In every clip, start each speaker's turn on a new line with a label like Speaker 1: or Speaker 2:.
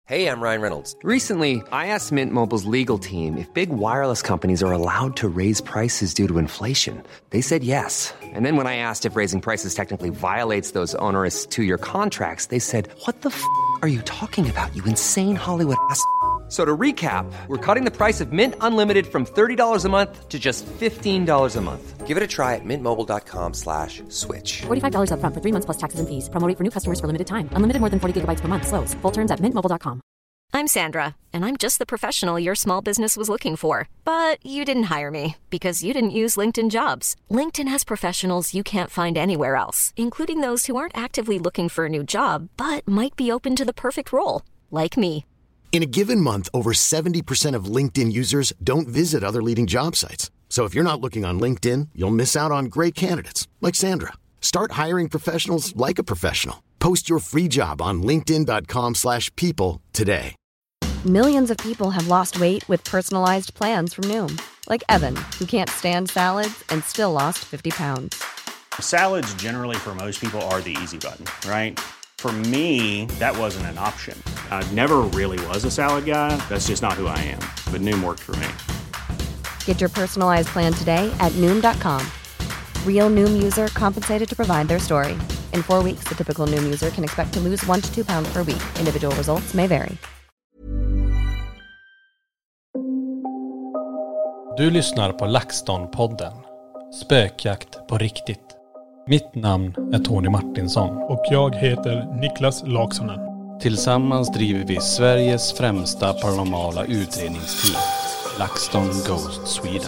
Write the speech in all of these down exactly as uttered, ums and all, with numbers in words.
Speaker 1: Hey, I'm Ryan Reynolds.
Speaker 2: Recently, I asked Mint Mobile's legal team if big wireless companies are allowed to raise prices due to inflation. They said yes. And then when I asked if raising prices technically violates those onerous two-year contracts, they said, what the f*** are you talking about, you insane Hollywood ass f- So to recap, we're cutting the price of Mint Unlimited from thirty dollars a month to just fifteen dollars a month.
Speaker 1: Give it a try at mintmobile.com slash switch.
Speaker 3: forty-five dollars up front for three months plus taxes and fees. Promo rate for new customers for limited time. Unlimited more than forty gigabytes per month. Slows full terms at mint mobile dot com.
Speaker 4: I'm Sandra, and I'm just the professional your small business was looking for. But you didn't hire me because you didn't use LinkedIn Jobs. LinkedIn has professionals you can't find anywhere else, including those who aren't actively looking for a new job, but might be open to the perfect role, like me.
Speaker 5: In a given month, over seventy percent of LinkedIn users don't visit other leading job sites. So if you're not looking on LinkedIn, you'll miss out on great candidates like Sandra. Start hiring professionals like a professional. Post your free job on linkedin.com slash people today.
Speaker 6: Millions of people have lost weight with personalized plans from Noom. Like Evan, who can't stand salads and still lost fifty pounds.
Speaker 7: Salads generally for most people are the easy button, right? For me, that wasn't an option. I never really was a salad guy. That's just not who I am. But Noom worked for me.
Speaker 6: Get your personalized plan today at Noom dot com. Real Noom user compensated to provide their story. In four weeks, the typical Noom user can expect to lose one to two pounds per week. Individual results may vary.
Speaker 8: Du lyssnar på LaxTon-podden. Spökjakt på riktigt. Mitt namn är Tony Martinsson.
Speaker 9: Och jag heter Niklas Laksonen.
Speaker 8: Tillsammans driver vi Sveriges främsta paranormala utredningsteam. LaxTon Ghost Sweden.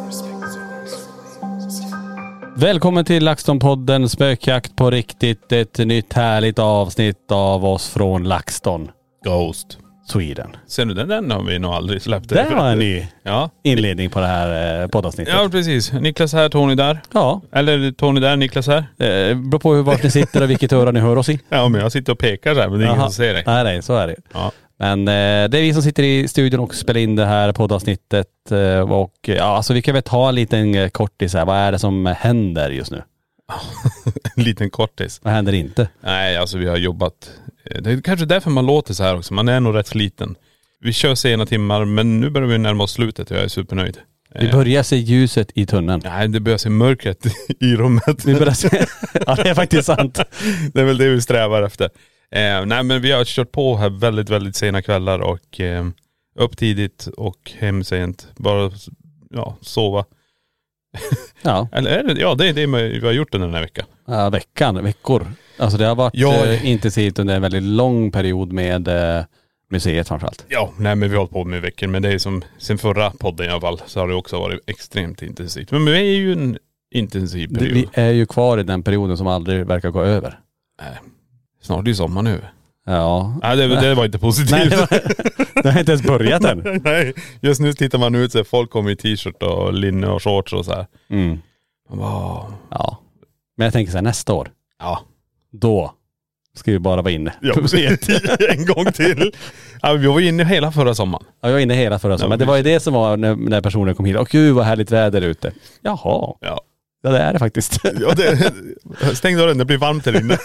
Speaker 8: Välkommen till LaxTon-podden Spökjakt på riktigt. Ett nytt härligt avsnitt av oss från LaxTon
Speaker 9: Ghost
Speaker 8: Sweden.
Speaker 9: Ser du, den, den har vi nog aldrig släppt.
Speaker 8: Det var en ny
Speaker 9: ja.
Speaker 8: inledning på det här poddavsnittet.
Speaker 9: Ja, precis. Niklas här, Tony där.
Speaker 8: Ja.
Speaker 9: Eller Tony där, Niklas här.
Speaker 8: Det beror på hur vart ni sitter och vilket öra ni hör oss i.
Speaker 9: Ja, men jag sitter och pekar så här, men det är ingen som ser dig.
Speaker 8: Nej, nej, så är det.
Speaker 9: Ja.
Speaker 8: Men eh, det är vi som sitter i studion och spelar in det här poddavsnittet. Eh, och ja, alltså vi kan väl ta en liten kortis här. Vad är det som händer just nu?
Speaker 9: En liten kortis.
Speaker 8: Vad händer inte?
Speaker 9: Nej, alltså vi har jobbat. Det är kanske därför man låter så här också. Man är nog rätt sliten. Vi kör sena timmar, men nu börjar vi närma oss slutet och jag är supernöjd.
Speaker 8: Vi börjar se ljuset i tunneln.
Speaker 9: Nej, det börjar se mörkret i rummet.
Speaker 8: Vi börjar se... Ja, det är faktiskt sant.
Speaker 9: Det är väl det vi strävar efter. Eh, nej, men vi har kört på här väldigt, väldigt sena kvällar och eh, upp tidigt och hem sent. Bara ja, sova.
Speaker 8: Ja.
Speaker 9: Eller är det, ja, det är det vi har gjort den här veckan.
Speaker 8: Ja, veckan, veckor. Alltså det har varit
Speaker 9: ja.
Speaker 8: eh, intensivt under en väldigt lång period med eh, museet framförallt.
Speaker 9: Ja, nej men vi har hållit på med veckor. Men det är som sen förra podden i alla fall så har det också varit extremt intensivt. Men vi är ju en intensiv period.
Speaker 8: Vi är ju kvar i den perioden som aldrig verkar gå över.
Speaker 9: Nej. Snart är det sommar nu.
Speaker 8: Ja.
Speaker 9: Nej, det, det var inte positivt.
Speaker 8: Nej, det, var, det har inte ens börjat än.
Speaker 9: Nej, just nu tittar man ut så folk kommer i t-shirt och linne och shorts och så här.
Speaker 8: Mm.
Speaker 9: Wow.
Speaker 8: Ja. Men jag tänker så här, nästa år.
Speaker 9: Ja.
Speaker 8: Då ska vi bara vara inne.
Speaker 9: Ja, en gång till. Ja, vi var inne hela förra sommaren.
Speaker 8: Ja, jag var inne hela förra sommaren. Men det var ju det som var när, när personen kom hit. Och gud vad härligt väder ute. Jaha.
Speaker 9: Ja.
Speaker 8: Ja, det är det faktiskt.
Speaker 9: Ja, det, stäng dörren, det blir varmt här inne.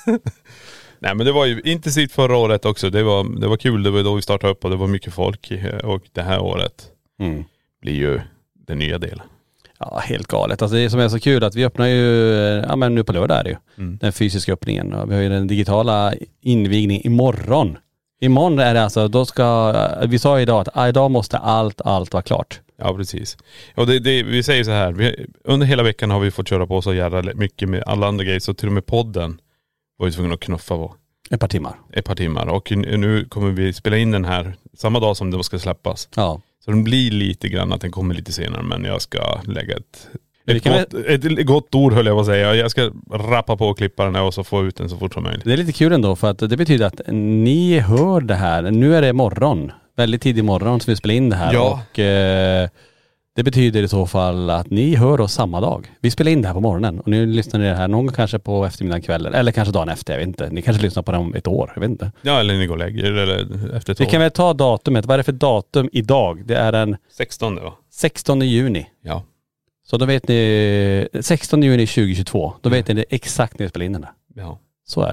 Speaker 9: Nej, men det var ju intensivt förra året också. Det var, det var kul, det var då vi startade upp och det var mycket folk. Och det här året
Speaker 8: mm.
Speaker 9: blir ju den nya delen.
Speaker 8: Ja, helt galet. Alltså det som är så kul att vi öppnar ju, ja men nu på lördag är det ju. Mm. Den fysiska öppningen. Och vi har ju den digitala invigningen imorgon. Imorgon är det alltså, då ska, vi sa idag att idag måste allt, allt vara klart.
Speaker 9: Ja, precis. Och det, det, vi säger så här, vi, under hela veckan har vi fått köra på så jävla mycket med alla andra grejer. Så till och med podden var ju tvungen att knuffa på.
Speaker 8: Ett par timmar.
Speaker 9: Ett par timmar. Och nu kommer vi spela in den här samma dag som det ska släppas.
Speaker 8: Ja.
Speaker 9: Så den blir lite grann att den kommer lite senare, men jag ska lägga ett, ett, gott,
Speaker 8: väl...
Speaker 9: ett gott ord höll jag på att säga. Jag ska rappa på och klippa den här och så få ut den så fort som möjligt.
Speaker 8: Det är lite kul ändå för att det betyder att ni hör det här. Nu är det morgon. Väldigt tidig morgon som vi spelar in det här.
Speaker 9: Ja.
Speaker 8: Och eh, det betyder i så fall att ni hör oss samma dag. Vi spelar in det här på morgonen och nu lyssnar ni det här någon kanske på eftermiddagen, kvällen eller kanske dagen efter, jag vet inte. Ni kanske lyssnar på det om ett år, jag vet inte.
Speaker 9: Ja, eller ni går och lägger eller efter ett
Speaker 8: Vi
Speaker 9: år.
Speaker 8: kan väl ta datumet. Vad är det för datum idag? Det är den
Speaker 9: sextonde va?
Speaker 8: sextonde juni.
Speaker 9: Ja.
Speaker 8: Så då vet ni, sextonde juni tjugohundratjugotvå, då vet ni det exakt när vi spelar in den här.
Speaker 9: Ja.
Speaker 8: Så är det.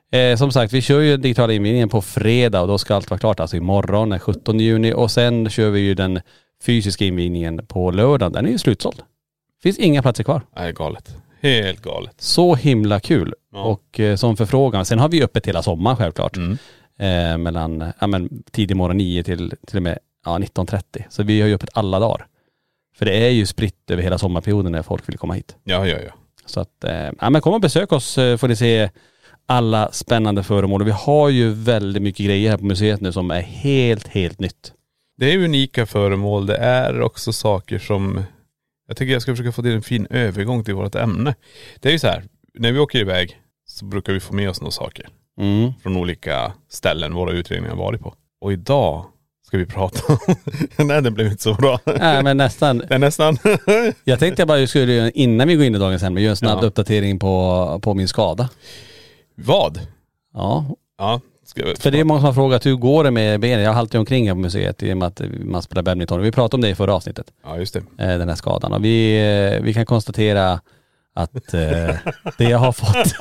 Speaker 8: Eh, som sagt, vi kör ju digitala invigningen på fredag och då ska allt vara klart. Alltså imorgon, den sjuttonde juni. Och sen kör vi ju den fysiska invigningen på lördagen. Den är ju slutsåld. Finns inga platser kvar.
Speaker 9: Nej, galet. Helt galet.
Speaker 8: Så himla kul.
Speaker 9: Ja.
Speaker 8: Och eh, som förfrågan. Sen har vi öppet hela sommaren självklart.
Speaker 9: Mm.
Speaker 8: Eh, mellan ja, men, tidig morgon nio till till och med ja, nitton trettio. Så vi har ju öppet alla dagar. För det är ju spritt över hela sommarperioden när folk vill komma hit.
Speaker 9: Ja, ja, ja.
Speaker 8: Så att, eh, ja men kom och besök oss eh, får ni se alla spännande föremål. Och vi har ju väldigt mycket grejer här på museet nu som är helt, helt nytt.
Speaker 9: Det är unika föremål. Det är också saker som... Jag tycker jag ska försöka få till en fin övergång till vårt ämne. Det är ju så här, när vi åker iväg så brukar vi få med oss några saker.
Speaker 8: Mm.
Speaker 9: Från olika ställen våra utredningar har varit på. Och idag ska vi prata om... Nej, det blev inte så bra.
Speaker 8: Nej men nästan.
Speaker 9: Det är nästan.
Speaker 8: Jag tänkte jag bara skulle innan vi går in i dagens ämne göra en snabb
Speaker 9: Ja.
Speaker 8: uppdatering på, på min skada.
Speaker 9: Vad?
Speaker 8: Ja.
Speaker 9: Ja. Ska vi...
Speaker 8: För det är många som har frågat hur går det med benen? Jag haltar omkring här på museet i och med att man spelar badminton. Vi pratade om det i förra avsnittet.
Speaker 9: Ja, just det.
Speaker 8: Den här skadan. Och vi, vi kan konstatera att eh, det jag har fått...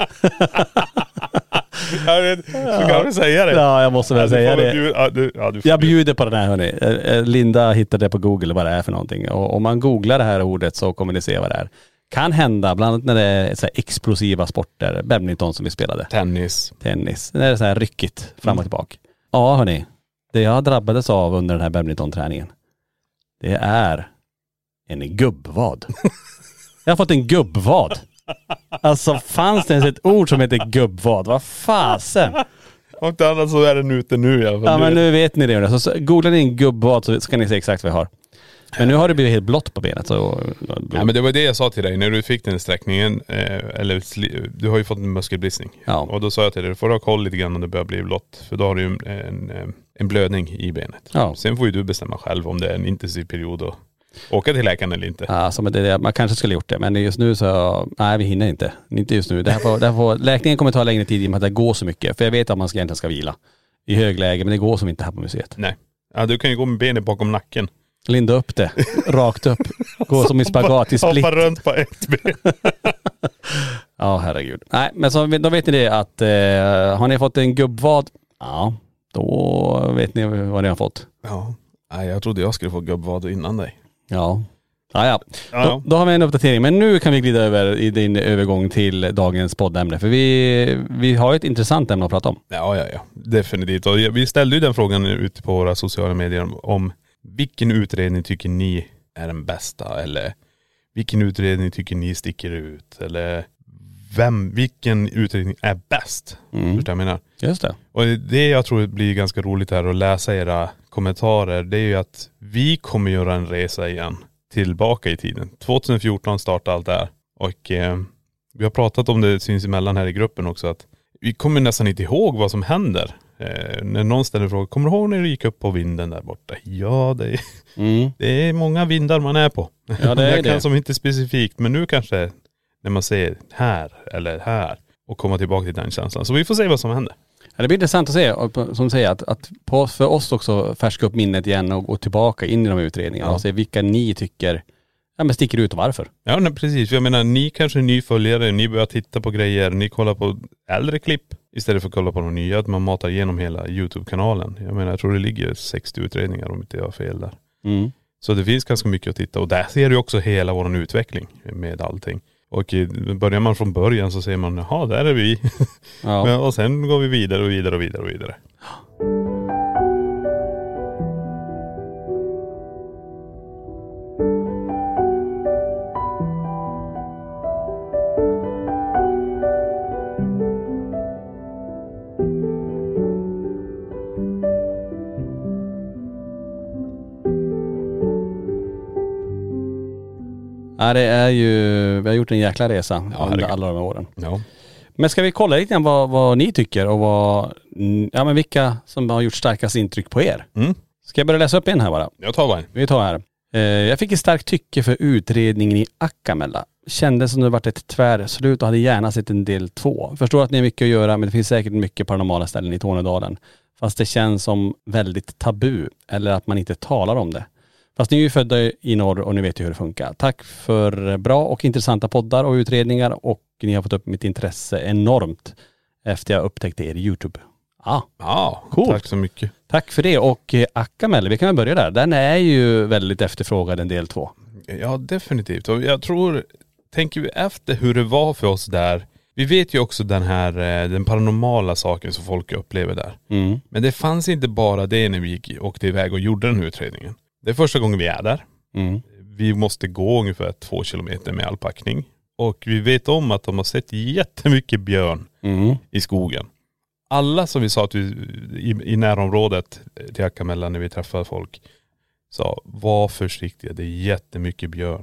Speaker 9: Jag vet, så kan du säga det.
Speaker 8: Ja, jag måste väl
Speaker 9: Ja,
Speaker 8: säga
Speaker 9: du får
Speaker 8: det.
Speaker 9: bjuda- ja, du, ja, du får
Speaker 8: Jag
Speaker 9: bjuda.
Speaker 8: bjuder på den här hörni. Eh, Linda hittade det på Google vad det är för någonting. Och om man googlar det här ordet så kommer ni se vad det är. Kan hända, bland annat när det är så här explosiva sporter. Badminton som vi spelade.
Speaker 9: Tennis.
Speaker 8: Tennis. När det är så här ryckigt fram och tillbaka. Ja hörni. Det jag drabbades av under den här badmintonträningen. Det är en gubbvad. Jag har fått en gubbvad. Alltså fanns det ens ett ord som heter gubbvad? Vad fasen?
Speaker 9: Om inte annat så är den ute nu i alla fall.
Speaker 8: Ja men nu vet ni det. Så, så googlar ni en gubbvad så ska ni se exakt vad jag har. Men nu har det blivit helt blått på benet. Så...
Speaker 9: Ja, men det var det jag sa till dig när du fick den sträckningen. Eh, eller sli- du har ju fått en muskelbristning.
Speaker 8: Ja.
Speaker 9: Och då sa jag till dig, du får ha koll lite grann om det börjar bli blått. För då har du ju en, en, en blödning i benet.
Speaker 8: Ja.
Speaker 9: Sen får ju du bestämma själv om det är en intensiv period och åka till läkaren eller inte.
Speaker 8: Ja, så men det, man kanske skulle gjort det. Men just nu så, nej vi hinner inte. Inte just nu. Det här får, det här får, läkningen kommer ta längre tid i och med att det går så mycket. För jag vet att man ska egentligen ska vila i högläge. Men det går som inte här på museet.
Speaker 9: Nej. Ja, du kan ju gå med benet bakom nacken.
Speaker 8: Linda upp det. Rakt upp. Gå som i spagat i split.
Speaker 9: Hoppa runt på ett ben.
Speaker 8: Ja, herregud. Nej, men så, då vet ni det att eh, har ni fått en gubbvad, ja, då vet ni vad ni har fått.
Speaker 9: Ja. Nej, jag trodde jag skulle få gubbvad innan dig.
Speaker 8: Ja. Ja, ja.
Speaker 9: Ja.
Speaker 8: Då, då har vi en uppdatering. Men nu kan vi glida över i din övergång till dagens poddämne. För vi, vi har ett intressant ämne att prata om.
Speaker 9: Ja, ja, ja. Definitivt. Och vi ställde ju den frågan ute på våra sociala medier om vilken utredning tycker ni är den bästa? Eller vilken utredning tycker ni sticker ut? Eller vem, vilken utredning är bäst?
Speaker 8: Mm.
Speaker 9: Förstår jag menar?
Speaker 8: Just det.
Speaker 9: Och det jag tror blir ganska roligt här att läsa era kommentarer, det är ju att vi kommer göra en resa igen tillbaka i tiden. tjugohundrafjorton startade allt det här. Och eh, vi har pratat om det sinsemellan här i gruppen också, att vi kommer nästan inte ihåg vad som händer. Eh, när någon ställer frågan, kommer du ihåg när du gick upp på vinden där borta? Ja, det är,
Speaker 8: Mm.
Speaker 9: det är många vindar man är på.
Speaker 8: Ja, det är
Speaker 9: jag kan
Speaker 8: det.
Speaker 9: som inte specifikt, men nu kanske när man ser här eller här och komma tillbaka till den känslan. Så vi får se vad som händer.
Speaker 8: Ja, det blir intressant att se, och på- som du säger, att, att på, för oss också färska upp minnet igen och gå tillbaka in i de här utredningarna
Speaker 9: Ja.
Speaker 8: och se vilka ni tycker ja, men sticker ut och varför.
Speaker 9: Ja, nej, precis. För jag menar, ni kanske är nyföljare, ni börjar titta på grejer, ni kollar på äldre klipp istället för att kolla på de nya, att man matar igenom hela YouTube-kanalen. Jag menar, jag tror det ligger sextio utredningar om inte jag har fel där.
Speaker 8: Mm.
Speaker 9: Så det finns ganska mycket att titta, och där ser du också hela vår utveckling med allting. Och eh, börjar man från början så ser man, jaha, där är vi.
Speaker 8: Ja.
Speaker 9: Men, och sen går vi vidare och vidare och vidare och vidare.
Speaker 8: Ja, det är ju, vi har gjort en jäkla resa
Speaker 9: Ja,
Speaker 8: under
Speaker 9: herregud.
Speaker 8: alla de här åren.
Speaker 9: Ja.
Speaker 8: Men ska vi kolla lite grann vad, vad ni tycker och vad, ja men vilka som har gjort starkast intryck på er.
Speaker 9: Mm.
Speaker 8: Ska jag börja läsa upp en här bara?
Speaker 9: Jag tar bara en.
Speaker 8: Vi tar här. Eh, jag fick ett starkt tycke för utredningen i Akkamella. Kändes som det varit ett tvärslut och hade gärna sett en del två. Förstår att ni har mycket att göra, men det finns säkert mycket paranormala ställen i Tornedalen. Fast det känns som väldigt tabu, eller att man inte talar om det. Fast ni är ju födda i norr och ni vet ju hur det funkar. Tack för bra och intressanta poddar och utredningar, och ni har fått upp mitt intresse enormt. efter jag upptäckte er YouTube. Ja,
Speaker 9: Ja,
Speaker 8: Coolt.
Speaker 9: tack så mycket.
Speaker 8: Tack för det. Och eh, Akkamelle, vi kan väl börja där. Den är ju väldigt efterfrågad, en del två.
Speaker 9: Ja, definitivt. Och jag tror, tänker vi efter hur det var för oss där. Vi vet ju också den här, den paranormala saken som folk upplever där.
Speaker 8: Mm.
Speaker 9: Men det fanns inte bara det när vi gick, åkte iväg och gjorde den här utredningen. Det är första gången vi är där.
Speaker 8: Mm.
Speaker 9: Vi måste gå ungefär två kilometer med all packning. Och vi vet om att de har sett jättemycket björn
Speaker 8: Mm.
Speaker 9: i skogen. Alla som vi sa att vi, i, i närområdet till Akkamelle när vi träffade folk, sa var försiktiga, det är jättemycket björn.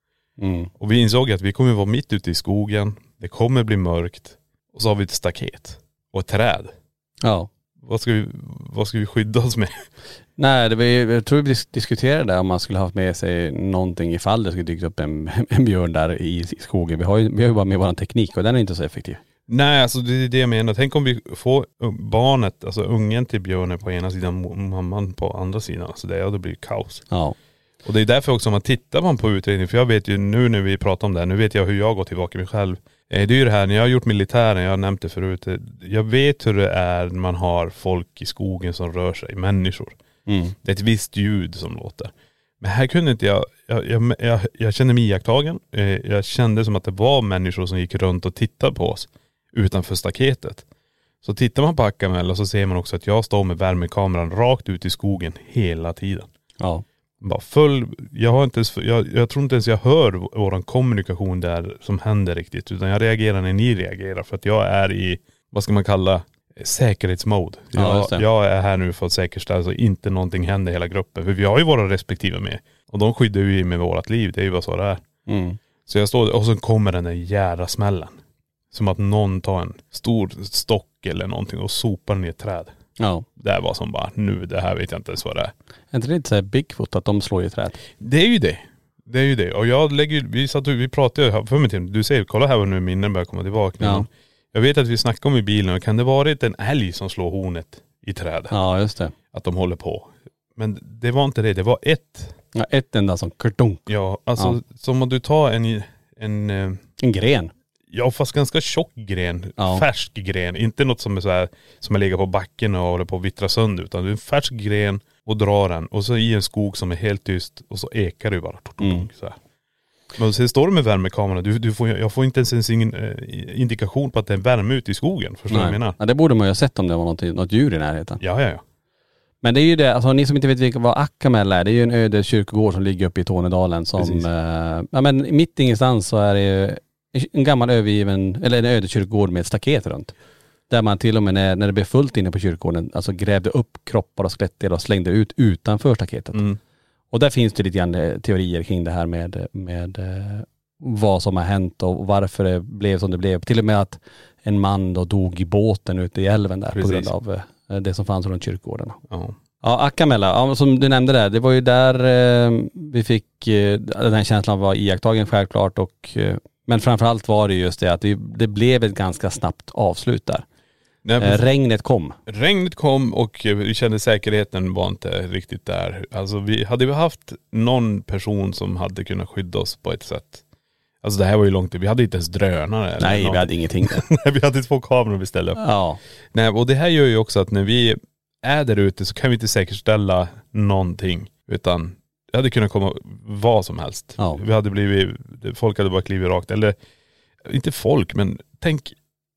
Speaker 8: Mm.
Speaker 9: Och vi insåg att vi kommer vara mitt ute i skogen, det kommer bli mörkt, och så har vi ett staket och ett träd.
Speaker 8: Ja.
Speaker 9: Vad ska vi, vad ska vi skydda oss med?
Speaker 8: Nej, det var, jag tror vi dis- diskuterade det, om man skulle haft med sig någonting ifall det skulle dyka upp en, en björn där i, i skogen. Vi har ju, vi har ju bara med vår teknik och den är inte så effektiv.
Speaker 9: Nej, alltså det är det jag menar. Tänk om vi får barnet, alltså ungen till björnen på ena sidan och mamman på andra sidan. Alltså det, ja, det blir kaos.
Speaker 8: Ja.
Speaker 9: Och det är därför också man tittar man på utredningen, för jag vet ju nu när vi pratar om det här, nu vet jag hur jag går tillbaka mig själv. Det är ju det här, när jag har gjort militären, jag har nämnt det förut, jag vet hur det är när man har folk i skogen som rör sig, människor.
Speaker 8: Mm.
Speaker 9: Det är ett visst ljud som låter. Men här kunde inte jag, jag, jag, jag, jag kände mig iakttagen. Jag kände som att det var människor som gick runt och tittade på oss utanför staketet. Så tittar man på Akkamelle så ser man också att jag står med värmekameran rakt ut i skogen hela tiden.
Speaker 8: Ja.
Speaker 9: Bara full, jag har inte ens, jag, jag tror inte ens jag hör våran kommunikation där som händer riktigt, utan jag reagerar när ni reagerar, för att jag är i, vad ska man kalla, säkerhetsmode.
Speaker 8: Ja,
Speaker 9: jag, jag är här nu för att säkerställa så inte någonting händer i hela gruppen, för vi har ju våra respektive med och de skyddar ju med vårat liv, det är ju bara så det är.
Speaker 8: Mm.
Speaker 9: Så jag står och så kommer den där jävla smällen. Som att någon tar en stor stock eller någonting och sopar ner ett träd.
Speaker 8: Ja.
Speaker 9: Det var som bara, nu det här vet jag inte ens vad det är.
Speaker 8: Är inte det lite så här Bigfoot att de slår i träd?
Speaker 9: Det är ju det. Det är ju det. Och jag lägger, vi satt vi pratade ju för mig till, du säger, kolla här vad nu minnen börjar komma tillbaka.
Speaker 8: Ja.
Speaker 9: Jag vet att vi snackade om i bilen, kan det varit en älg som slår hornet i trädet?
Speaker 8: Ja, just det.
Speaker 9: Att de håller på. Men det var inte det, det var ett.
Speaker 8: Ja, ett enda som kartonk.
Speaker 9: Ja, alltså
Speaker 8: Ja.
Speaker 9: som om du tar en, en
Speaker 8: En gren.
Speaker 9: ja, fast ganska tjock gren.
Speaker 8: Ja.
Speaker 9: Färsk gren. Inte något som är så här, som är ligger på backen och håller på att vittra sönder, utan du är en färsk gren och drar den. Och så i en skog som är helt tyst och så ekar du bara.
Speaker 8: Mm.
Speaker 9: Så här. Men sen står du med värmekameran. Du, du får, jag får inte ens ingen eh, indikation på att det är värme ute i skogen. Förstår du vad jag menar?
Speaker 8: Ja, det borde man ju ha sett om det var något, något djur i närheten.
Speaker 9: Ja, ja, ja.
Speaker 8: Men det är ju det, alltså ni som inte vet vilka, vad Akkamelle är, det är ju en öde kyrkogård som ligger uppe i Tornedalen som, eh, ja men mitt ingenstans så är det ju en gammal övergiven, eller en öde kyrkogård med ett staket runt. Där man till och med när, när det blev fullt inne på kyrkogården, alltså grävde upp kroppar och skelettdelar och slängde ut utanför staketet.
Speaker 9: Mm.
Speaker 8: Och där finns det lite grann teorier kring det här med, med eh, vad som har hänt och varför det blev som det blev. Till och med att en man då dog i båten ute i älven där. Precis. På grund av eh, det som fanns runt kyrkogården.
Speaker 9: Ja.
Speaker 8: Ja, Akkamelle, ja, som du nämnde där, det var ju där eh, vi fick eh, den här känslan var iakttagen självklart och eh, men framförallt var det just det att det, det blev ett ganska snabbt avslut där.
Speaker 9: Nej,
Speaker 8: eh, regnet kom.
Speaker 9: Regnet kom och vi kände säkerheten var inte riktigt där. Alltså vi hade vi haft någon person som hade kunnat skydda oss på ett sätt. Alltså det här var ju långt, vi hade inte ens drönare.
Speaker 8: Nej, vi hade ingenting.
Speaker 9: Nej, vi hade två kameror vi ställde upp.
Speaker 8: Ja.
Speaker 9: Nej, och det här gör ju också att när vi är där ute så kan vi inte säkerställa någonting, utan det hade kunnat komma vad som helst.
Speaker 8: Ja.
Speaker 9: Vi hade blivit, folk hade bara klivit rakt, eller inte folk, men tänk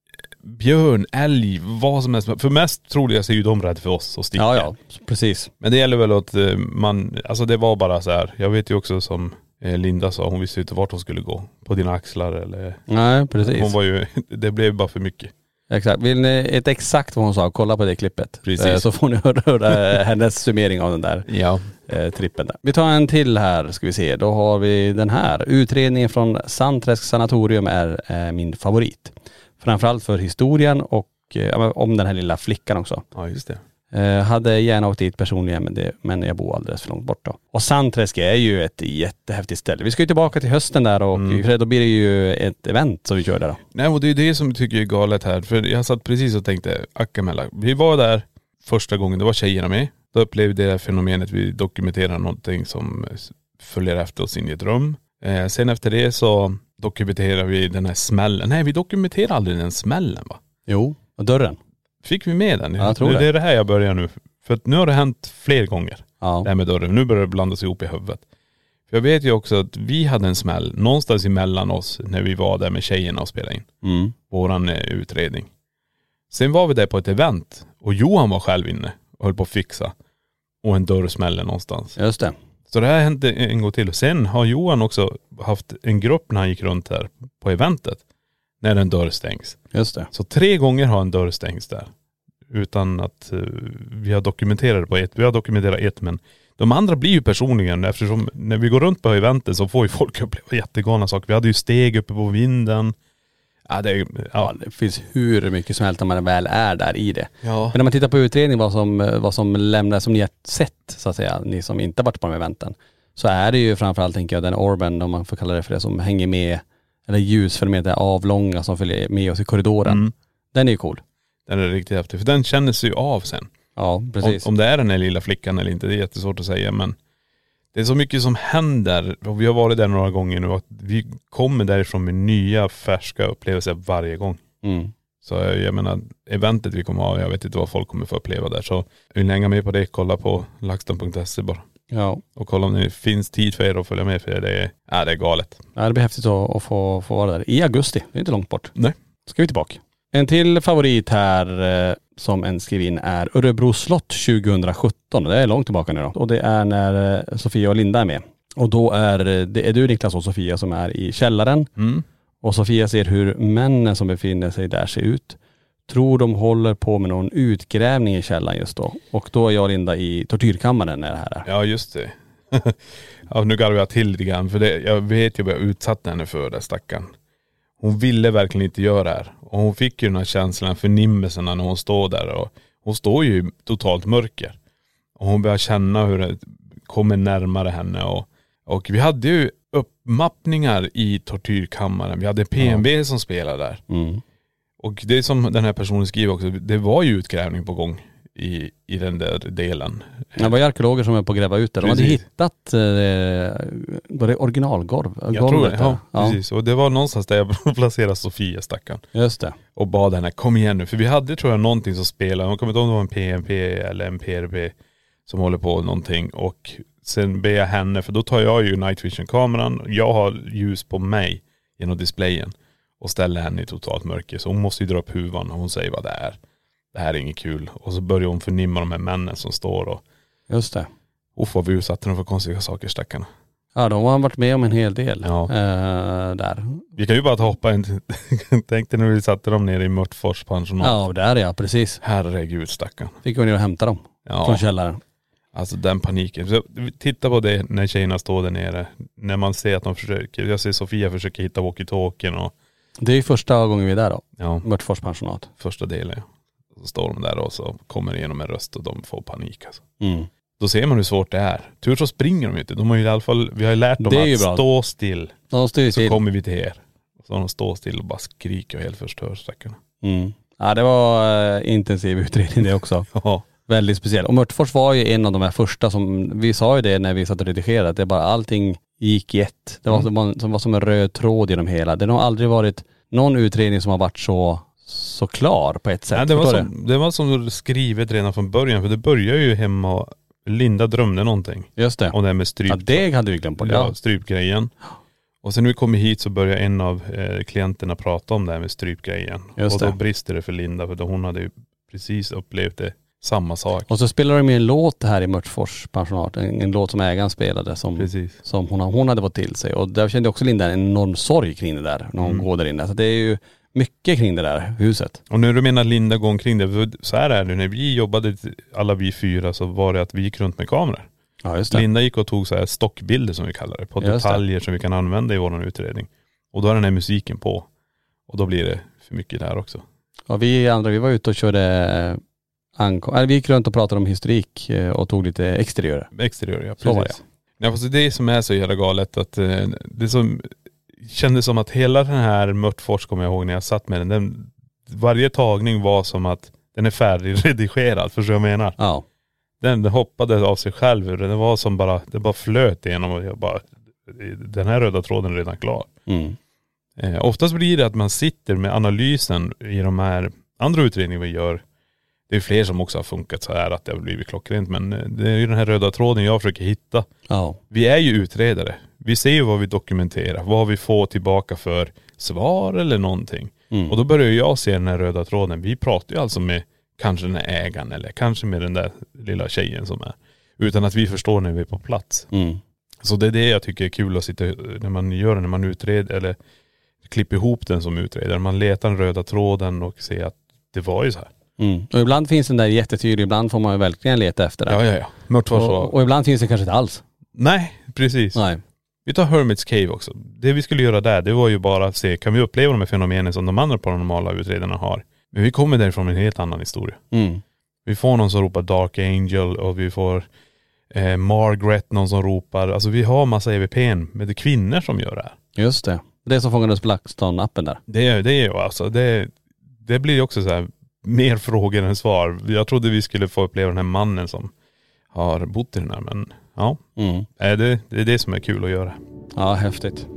Speaker 9: björn, älg, vad som helst. För mest troligast är ju de rädda för oss och sticker.
Speaker 8: Ja, ja, precis.
Speaker 9: Men det gäller väl att man, alltså det var bara så här. Jag vet ju också som Linda sa, hon visste inte vart hon skulle gå. På dina axlar eller...
Speaker 8: Nej, precis.
Speaker 9: Hon var ju, det blev bara för mycket.
Speaker 8: Exakt. Vill ni ett exakt vad hon sa, kolla på det klippet.
Speaker 9: Precis.
Speaker 8: Så får ni höra, höra hennes summering av den där
Speaker 9: ja.
Speaker 8: eh, trippen där. Vi tar en till här, ska vi se. Då har vi den här. Utredningen från Sandträsk sanatorium är eh, min favorit. Framförallt för historien och eh, om den här lilla flickan också.
Speaker 9: Ja, just det.
Speaker 8: Eh, hade gärna åkt dit personligen, men, det, men jag bor alldeles för långt bort då. Och Sandträsk är ju ett jättehäftigt ställe. Vi ska ju tillbaka till hösten där och mm. då blir det ju ett event som vi kör där då.
Speaker 9: Nej, och det är det som jag tycker är galet här. För jag satt precis och tänkte, Akkamelle. Vi var där första gången, det var tjejerna med. Då upplevde det fenomenet, vi dokumenterar någonting som följer efter oss in i ett rum. Eh, sen efter det så dokumenterar vi den här smällen. Nej, vi dokumenterar aldrig den smällen va?
Speaker 8: Jo. Och dörren?
Speaker 9: Fick vi med den?
Speaker 8: Ja, jag tror
Speaker 9: det.
Speaker 8: det.
Speaker 9: Det är det här jag börjar nu. För att nu har det hänt fler gånger.
Speaker 8: Ja.
Speaker 9: Det här med dörren. Nu börjar det blandas ihop i huvudet. För jag vet ju också att vi hade en smäll någonstans emellan oss när vi var där med tjejerna och spelade in.
Speaker 8: Mm.
Speaker 9: Våran eh, utredning. Sen var vi där på ett event och Johan var själv inne och höll på att fixa. Och en dörr smäller någonstans.
Speaker 8: Just det.
Speaker 9: Så det här hände en gång till. Sen har Johan också haft en grupp när han gick runt här på eventet. När en dörr stängs.
Speaker 8: Just det.
Speaker 9: Så tre gånger har en dörr stängts där. Utan att uh, vi har dokumenterat det på ett. Vi har dokumenterat ett, men de andra blir ju personligen, eftersom när vi går runt på eventet så får ju folk uppleva jättegalna saker. Vi hade ju steg uppe på vinden. Ja, det, ja.
Speaker 8: Ja, det finns hur mycket som helst när man väl är där i det.
Speaker 9: Ja.
Speaker 8: Men när man tittar på utredningen vad som, vad som lämnar, som ni har sett så att säga, ni som inte har varit på de eventen, så är det ju framförallt, tänker jag, den orben, om man får kalla det för det, som hänger med, eller ljusfilmet är avlånga som följer med oss i korridoren.
Speaker 9: Mm.
Speaker 8: Den är ju cool.
Speaker 9: Den är riktigt häftig, för den känner sig ju av sen.
Speaker 8: Ja, precis.
Speaker 9: Om, om det är den här lilla flickan eller inte, det är jättesvårt att säga, men det är så mycket som händer och vi har varit där några gånger nu och vi kommer därifrån med nya färska upplevelser varje gång.
Speaker 8: Mm.
Speaker 9: Så jag menar, eventet vi kommer ha, jag vet inte vad folk kommer få uppleva där, så vill ni hänga med på det, kolla på laxton punkt se bara.
Speaker 8: Ja.
Speaker 9: Och kolla om det finns tid för er att följa med, för det är, ja, det är galet.
Speaker 8: Ja, det blir häftigt att, att få, få vara där i augusti. Det är inte långt bort.
Speaker 9: Nej.
Speaker 8: Ska vi tillbaka. En till favorit här eh, som en skrev in är Örebro slott tjugohundrasjutton. Det är långt tillbaka nu då. Och det är när eh, Sofia och Linda är med. Och då är det är du, Niklas, och Sofia som är i källaren.
Speaker 9: Mm.
Speaker 8: Och Sofia ser hur männen som befinner sig där ser ut. Tror de håller på med någon utgrävning i källaren just då. Och då är jag och Linda i tortyrkammaren när det här är.
Speaker 9: Ja, just det. Ja, nu garvar jag till lite grann, för det, jag vet ju vad jag utsatte henne för, det stackarn. Hon ville verkligen inte göra det här. Och hon fick ju den här känslan, förnimmelserna när hon står där. Och hon står ju i totalt mörker. Och hon börjar känna hur det kommer närmare henne. Och, och vi hade ju uppmappningar i tortyrkammaren. Vi hade P M B ja. som spelade där.
Speaker 8: Mm.
Speaker 9: Och det som den här personen skriver också, det var ju utgrävning på gång i, i den där delen.
Speaker 8: Det var ju arkeologer som var på att gräva ut det. De
Speaker 9: precis.
Speaker 8: hade hittat eh, var det originalgolv?
Speaker 9: Jag tror det, ja, ja. Precis. Och det var någonstans där jag placerade Sofia, stackarn.
Speaker 8: Just det.
Speaker 9: Och bad henne, kom igen nu. För vi hade, tror jag, någonting som spelade. Jag kommer inte ihåg om det var en P M P eller en P R B som håller på någonting. Och sen ber jag henne, för då tar jag ju night vision-kameran. Jag har ljus på mig genom displayen. Och ställer henne i totalt mörker. Så hon måste ju dra upp huvan och hon säger vad det är. Det här är inget kul. Och så börjar hon förnimma de här männen som står och...
Speaker 8: Just det.
Speaker 9: Och vad vi utsatte dem för konstiga saker, stackarna.
Speaker 8: Ja, de har varit med om en hel del.
Speaker 9: Ja.
Speaker 8: Eh, där.
Speaker 9: Vi kan ju bara ta hoppa in. Tänk dig när vi satte dem ner i Mörtfors pensionat.
Speaker 8: Ja, där är jag, precis.
Speaker 9: Herregud, stackarn.
Speaker 8: Fick vi ner och hämta dem
Speaker 9: ja.
Speaker 8: från källaren.
Speaker 9: Alltså den paniken. Så, titta på det när tjejerna står där nere. När man ser att de försöker. Jag ser Sofia försöker hitta walkie-talkien och...
Speaker 8: Det är ju första gången vi är där då.
Speaker 9: Ja.
Speaker 8: Mörtfors pensionat.
Speaker 9: Första delen, ja. Så står de där och så kommer det igenom en röst och de får panik alltså.
Speaker 8: Mm.
Speaker 9: Då ser man hur svårt det är. Tur så springer de ju inte. De har ju i alla fall, vi har ju lärt dem att bra. stå still.
Speaker 8: De står
Speaker 9: så
Speaker 8: still.
Speaker 9: kommer vi till er. Så de står still och bara skriker och helt förstör stackarna.
Speaker 8: Mm. Ja, det var uh, intensiv utredning det också.
Speaker 9: Ja.
Speaker 8: Väldigt speciell. Och Mörtfors var ju en av de här första som, vi sa ju det när vi satt och redigerade, det är bara allting gick i ett. Det var, mm. som, som var som en röd tråd genom hela. Det har nog aldrig varit någon utredning som har varit så så klar på ett sätt.
Speaker 9: Ja, det, var som, det? det var som skrivet redan från början, för det började ju hemma och Linda drömde någonting.
Speaker 8: Just det.
Speaker 9: Och det med stryp.
Speaker 8: Ja, det hade vi glömt på.
Speaker 9: Ja, strypgrejen. Och sen när vi kom hit så började en av eh, klienterna prata om det här med strypgrejen.
Speaker 8: Just
Speaker 9: och då
Speaker 8: det.
Speaker 9: brister det för Linda, för då hon hade ju precis upplevt det. Samma sak.
Speaker 8: Och så spelade de en låt här i Mörtfors pensionat. En, en låt som ägaren spelade som, som hon, hon hade fått till sig. Och där kände också Linda en enorm sorg kring det där när hon mm. går där inne. Så det är ju mycket kring det där huset.
Speaker 9: Och när du menar Linda går omkring det, så här är det, när vi jobbade alla vi fyra så var det att vi gick runt med kameror.
Speaker 8: Ja, just det.
Speaker 9: Linda gick och tog så här stockbilder som vi kallar det, på just detaljer det. Som vi kan använda i vår utredning. Och då är den här musiken på. Och då blir det för mycket där också.
Speaker 8: Ja, vi andra, vi var ute och körde ankom- eller vi gick runt och pratade om historik och tog lite exteriör.
Speaker 9: Exteriör, ja, precis.
Speaker 8: Så var det.
Speaker 9: Ja, fast det som är så jävla galet att det som kändes som att hela den här Mörtfors, kommer jag ihåg när jag satt med den, den varje tagning var som att den är färdigredigerad, förstår jag menar?
Speaker 8: Ja.
Speaker 9: Den, den hoppade av sig själv, den var som bara, det bara flöt igenom och jag bara, den här röda tråden är redan klar.
Speaker 8: Mm.
Speaker 9: Eh, oftast blir det att man sitter med analysen i de här andra utredningar vi gör, det är fler som också har funkat så här att det har blivit klockrent, men det är ju den här röda tråden jag försöker hitta.
Speaker 8: Ja.
Speaker 9: Vi är ju utredare. Vi ser ju vad vi dokumenterar, vad vi får tillbaka för svar eller någonting. Mm. Och då börjar jag se den här röda tråden. Vi pratar ju alltså med kanske den här ägaren eller kanske med den där lilla tjejen som är. Utan att vi förstår när vi är på plats.
Speaker 8: Mm.
Speaker 9: Så det är det jag tycker är kul att sitta när man gör det, när man utreder eller klipper ihop den som utredare. Man letar den röda tråden och ser att det var ju så här.
Speaker 8: Mm. Och ibland finns den där jättetydlig, ibland får man ju verkligen leta efter det.
Speaker 9: Ja, ja, ja. Mörtfors
Speaker 8: och, och ibland finns det kanske inte alls.
Speaker 9: Nej, precis.
Speaker 8: Nej.
Speaker 9: Vi tar Hermit's Cave också. Det vi skulle göra där, det var ju bara att se, kan vi uppleva de här fenomenen som de andra paranormala utredarna har? Men vi kommer därifrån med en helt annan historia.
Speaker 8: Mm.
Speaker 9: Vi får någon som ropar Dark Angel och vi får eh, Margaret, någon som ropar. Alltså vi har massa E V P:n med det kvinnor som gör det här.
Speaker 8: Just det. Det som fångades på LaxTon-appen där.
Speaker 9: Det är det är ju alltså, det, det blir också så här mer frågor än svar. Jag trodde vi skulle få uppleva den här mannen som har bott i den här, men ja.
Speaker 8: Mm.
Speaker 9: Äh, det, det är det som är kul att göra.
Speaker 8: Ja, häftigt.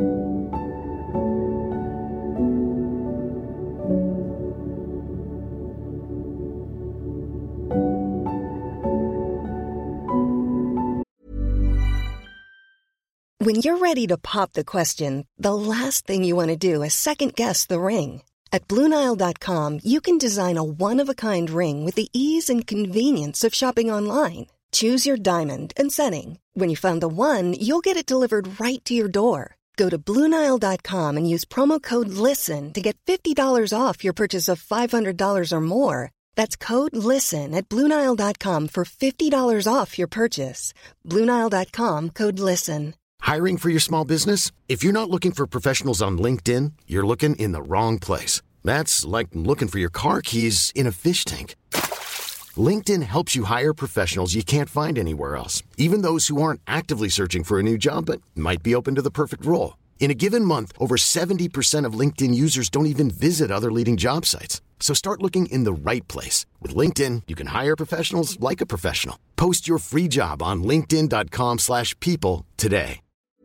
Speaker 10: When you're ready to pop the question, the last thing you want to do is second guess the ring. At Blue Nile dot com, you can design a one-of-a-kind ring with the ease and convenience of shopping online. Choose your diamond and setting. When you find the one, you'll get it delivered right to your door. Go to Blue Nile dot com and use promo code LISTEN to get fifty dollars off your purchase of five hundred dollars or more. That's code LISTEN at Blue Nile dot com for fifty dollars off your purchase. Blue Nile dot com, code LISTEN.
Speaker 5: Hiring for your small business? If you're not looking for professionals on LinkedIn, you're looking in the wrong place. That's like looking for your car keys in a fish tank. LinkedIn helps you hire professionals you can't find anywhere else, even those who aren't actively searching for a new job but might be open to the perfect role. In a given month, over seventy percent of LinkedIn users don't even visit other leading job sites. So start looking in the right place. With LinkedIn, you can hire professionals like a professional. Post your free job on linkedin dot com slash people today.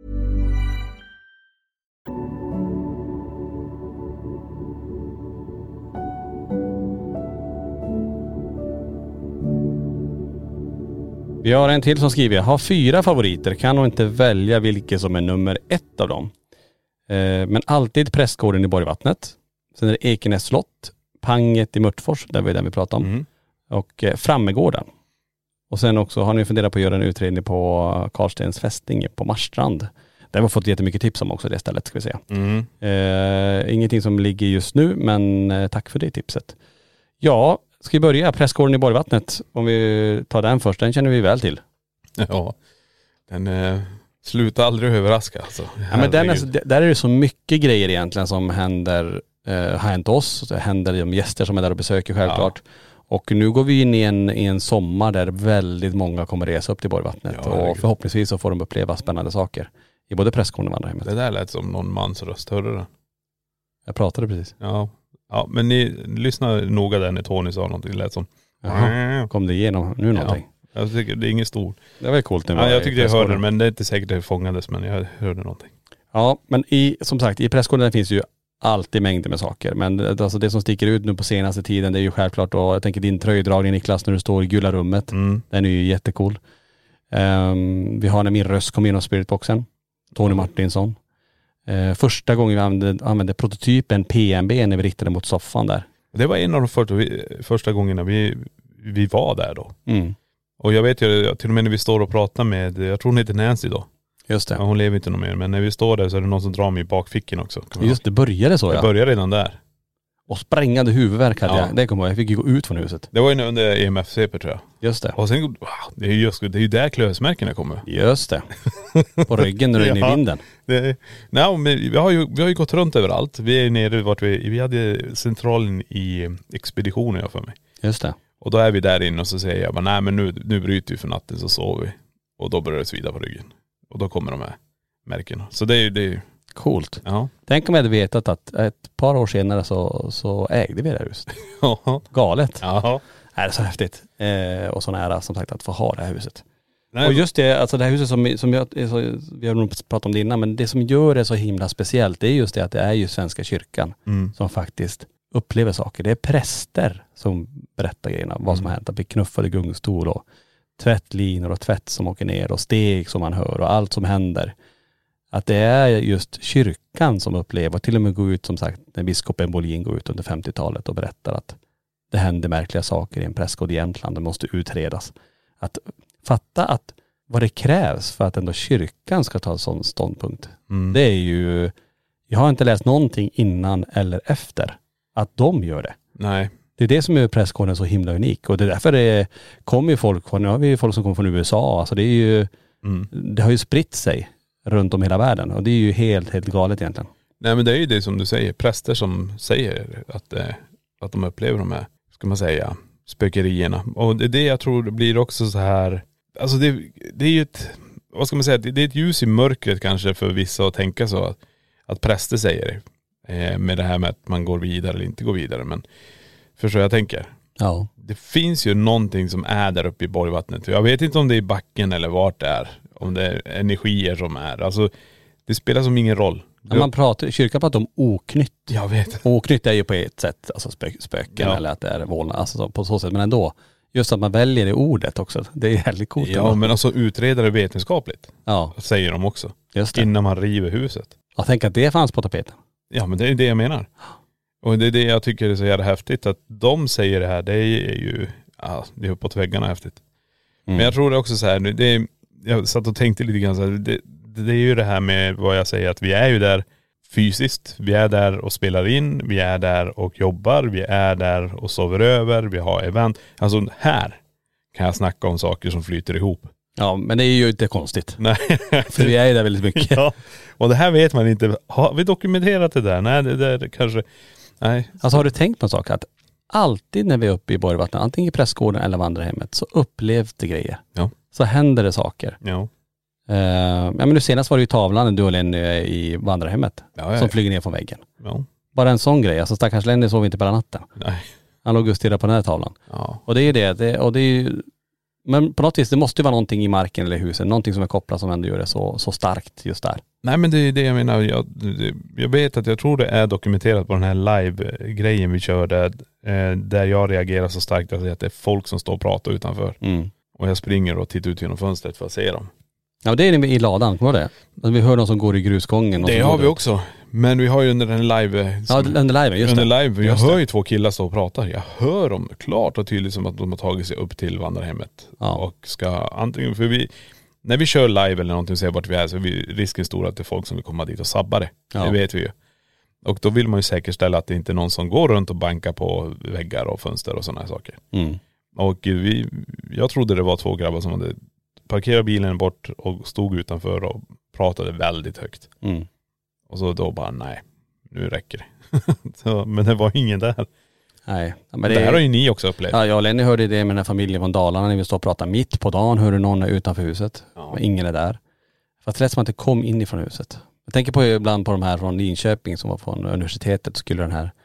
Speaker 8: Vi har en till som skriver, jag har fyra favoriter, kan nog inte välja vilket som är nummer ett av dem. Eh, men alltid Prästgården i Borgvattnet. Sen är det Ekenäs slott, Panget i Mörtfors, där var den vi pratade om. Mm. Och eh, Frammegården. Och sen också har ni funderat på att göra en utredning på Karlstens fästing på Marstrand. Där har vi fått jättemycket tips om också det stället, ska vi säga.
Speaker 9: Mm.
Speaker 8: Eh, ingenting som ligger just nu, men eh, tack för det tipset. Ja, ska vi börja? Prästgården i Borgvattnet, om vi tar den först, den känner vi väl till.
Speaker 9: Ja, den eh, slutar aldrig överraska alltså.
Speaker 8: Ja, men den är, där är det så mycket grejer egentligen som händer, eh, har hänt oss, det händer de gäster som är där och besöker självklart. Ja. Och nu går vi in i en, i en sommar där väldigt många kommer resa upp till Borgvattnet. Ja, och förhoppningsvis så får de uppleva spännande saker i både Prästgården och Vandrarhemmet.
Speaker 9: Det där lät som någon mans röst, hörde du?
Speaker 8: Jag pratade precis.
Speaker 9: Ja. Ja, men ni lyssnar noga där när Tony sa någonting. Det lät som...
Speaker 8: Jaha, kom det igenom nu någonting?
Speaker 9: Ja, jag tycker det är ingen stor.
Speaker 8: Det var coolt. Nu
Speaker 9: ja, jag tyckte jag hörde det, men det är inte säkert det fångades, men jag hörde någonting.
Speaker 8: Ja, men i, som sagt, i Prästgården finns ju alltid mängder med saker. Men alltså det som sticker ut nu på senaste tiden, det är ju självklart då, jag tänker din tröjdragning Niklas när du står i gula rummet. Mm. Den är ju jättecool. Um, vi har när min röst kom in och spiritboxen. Tony Martinsson. Uh, första gången vi använde, använde prototypen P M B när vi riktade mot soffan där.
Speaker 9: Det var en av de första, första gångerna vi, vi var där då.
Speaker 8: Mm.
Speaker 9: Och jag vet ju, till och med när vi står och pratar med, jag tror hon heter Nancy då.
Speaker 8: Just det.
Speaker 9: Ja, hon lever inte någon mer, men när vi står där så är det någon som drar mig i bakfickan också.
Speaker 8: Just det, började så ja.
Speaker 9: Det började redan där.
Speaker 8: Och sprängande huvudvärk hade
Speaker 9: ja.
Speaker 8: jag. Det kommer jag, jag fick ju gå ut från huset.
Speaker 9: Det var ju under E M F-C P tror jag.
Speaker 8: Just det.
Speaker 9: Och sen, wow, det är ju just, det är ju där klösmärkena kommer.
Speaker 8: Just det. På ryggen när du är inne i vinden.
Speaker 9: Det, nej, men vi har ju vi har ju gått runt överallt. Vi är nere vart vi, vi hade centralen i expeditionen jag för mig.
Speaker 8: Just det.
Speaker 9: Och då är vi där inne och så säger jag bara, nej men nu, nu bryter vi för natten så sover vi. Och då börjar det svida på ryggen. Och då kommer de här märkena. Så det är ju, det är ju
Speaker 8: coolt.
Speaker 9: Ja.
Speaker 8: Tänk om jag hade vetat att ett par år senare så, så ägde vi det här huset. Galet.
Speaker 9: Ja.
Speaker 8: Det är så häftigt. Eh, och så nära som sagt att få ha det här huset.
Speaker 9: Nej.
Speaker 8: Och just det, alltså det här huset som, som jag, så, vi har nog pratat om det innan, men det som gör det så himla speciellt det är just det att det är ju Svenska kyrkan mm. som faktiskt upplever saker. Det är präster som berättar grejerna. Vad som
Speaker 9: Mm.
Speaker 8: har hänt. Att bli knuffad i gungstol och tvättlinor och tvätt som åker ner och steg som man hör och allt som händer. Att det är just kyrkan som upplever, och till och med går ut som sagt när biskopen Bolin går ut under femtiotalet och berättar att det händer märkliga saker i en prästgård i Jämtland. Det måste utredas. Att fatta att vad det krävs för att ändå kyrkan ska ta en sån ståndpunkt.
Speaker 9: Mm.
Speaker 8: Det är ju, jag har inte läst någonting innan eller efter att de gör det.
Speaker 9: Nej.
Speaker 8: Det är det som gör prästgården så himla unik. Och det är därför det kommer ju folk, nu har vi ju folk som kommer från U S A. Alltså det är ju,
Speaker 9: Mm.
Speaker 8: det har ju spritt sig runt om hela världen. Och det är ju helt, helt galet egentligen.
Speaker 9: Nej men det är ju det som du säger, präster som säger att, eh, att de upplever de här, ska man säga, spökerierna. Och det är det jag tror det blir också så här, alltså det, det är ju ett, vad ska man säga, det är ett ljus i mörkret kanske för vissa att tänka så, att, att präster säger det. Eh, med det här med att man går vidare eller inte går vidare. Men förstår jag tänker?
Speaker 8: Ja.
Speaker 9: Det finns ju någonting som är där uppe i Borgvattnet. Jag vet inte om det är i backen eller vart det är. Om det är energier som är. Alltså det spelar som ingen roll.
Speaker 8: Ja, man pratar, kyrkan pratar om oknytt.
Speaker 9: Jag vet.
Speaker 8: Oknytt är ju på ett sätt, alltså spök, spöken
Speaker 9: Ja.
Speaker 8: eller att det är vålnad, alltså på så sätt. Men ändå, just att man väljer det ordet också. Det är jävligt coolt.
Speaker 9: Ja men alltså utredare vetenskapligt.
Speaker 8: Ja,
Speaker 9: Säger de också.
Speaker 8: just det.
Speaker 9: Innan man river huset.
Speaker 8: Jag tänker att det fanns på tapeten.
Speaker 9: Ja men det är det jag menar. Och det är det jag tycker är så jävla häftigt. Att de säger det här, det är ju, ja, det är uppåt väggarna häftigt.
Speaker 8: Mm.
Speaker 9: Men jag tror det också så här, det är, jag satt och tänkte lite grann så här, det, det är ju det här med vad jag säger, att vi är ju där fysiskt, vi är där och spelar in, vi är där och jobbar, vi är där och sover över, vi har event. Alltså här kan jag snacka om saker som flyter ihop.
Speaker 8: Ja, men det är ju inte konstigt.
Speaker 9: Nej.
Speaker 8: För vi är ju där väldigt mycket.
Speaker 9: Ja, och det här vet man inte. Har vi dokumenterat det där? Nej, det där kanske, nej.
Speaker 8: Alltså har du tänkt på en sak? Att alltid när vi är uppe i Borgvattnet, antingen i prästgården eller vandrarhemmet, så upplevs det grejer.
Speaker 9: Ja.
Speaker 8: Så händer det saker.
Speaker 9: Ja.
Speaker 8: Uh, ja men nu senast var det ju tavlan du och Lenny i vandrarhemmet.
Speaker 9: Ja, ja.
Speaker 8: Som flyger ner från väggen.
Speaker 9: Ja.
Speaker 8: Bara en sån grej. Alltså stackars Lenny sov inte på natten.
Speaker 9: Nej.
Speaker 8: Han låg och stirrade på den här tavlan.
Speaker 9: Ja.
Speaker 8: Och det är ju det. det och det är ju, men på något vis, det måste ju vara någonting i marken eller huset. Någonting som är kopplat som ändå gör det så, så starkt just där.
Speaker 9: Nej men det är det jag menar. Jag, det, jag vet att jag tror det är dokumenterat på den här live-grejen vi körde. Eh, där jag reagerar så starkt att det är folk som står och pratar utanför.
Speaker 8: Mm.
Speaker 9: Och jag springer och tittar ut genom fönstret för att se dem.
Speaker 8: Ja det är i ladan, kommer du det? Alltså, vi hör de som går i grusgången. Och
Speaker 9: Det
Speaker 8: som
Speaker 9: har
Speaker 8: går
Speaker 9: vi
Speaker 8: ut.
Speaker 9: också. Men vi har ju under den live...
Speaker 8: Ja under live, just
Speaker 9: under
Speaker 8: det.
Speaker 9: live. Jag
Speaker 8: Just
Speaker 9: hör
Speaker 8: det.
Speaker 9: ju två killar stå och prata. Jag hör dem klart och tydligt som att de har tagit sig upp till vandrarhemmet.
Speaker 8: Ja.
Speaker 9: Och ska antingen, för vi... När vi kör live eller någonting och ser vart vi är så är vi, risken stor att det är folk som vill komma dit och sabba det.
Speaker 8: Ja.
Speaker 9: Det vet vi ju. Och då vill man ju säkerställa att det inte är någon som går runt och bankar på väggar och fönster och sådana här saker.
Speaker 8: Mm.
Speaker 9: Och vi, jag trodde det var två grabbar som hade parkerat bilen bort och stod utanför och pratade väldigt högt.
Speaker 8: Mm.
Speaker 9: Och så då bara nej, nu räcker det. så, men det var ingen där.
Speaker 8: Nej. Ja, men
Speaker 9: Men
Speaker 8: det,
Speaker 9: det här har ju ni också upplevt.
Speaker 8: Ja, jag och Lenny hörde det med den här familjen från Dalarna när vi står och pratar mitt på dagen. Hör du någon utanför huset?
Speaker 9: Ja.
Speaker 8: Men ingen är där. Fast det lät som att det kom inifrån huset. Jag tänker på ibland på de här från Linköping som var från universitetet. Skulle den här,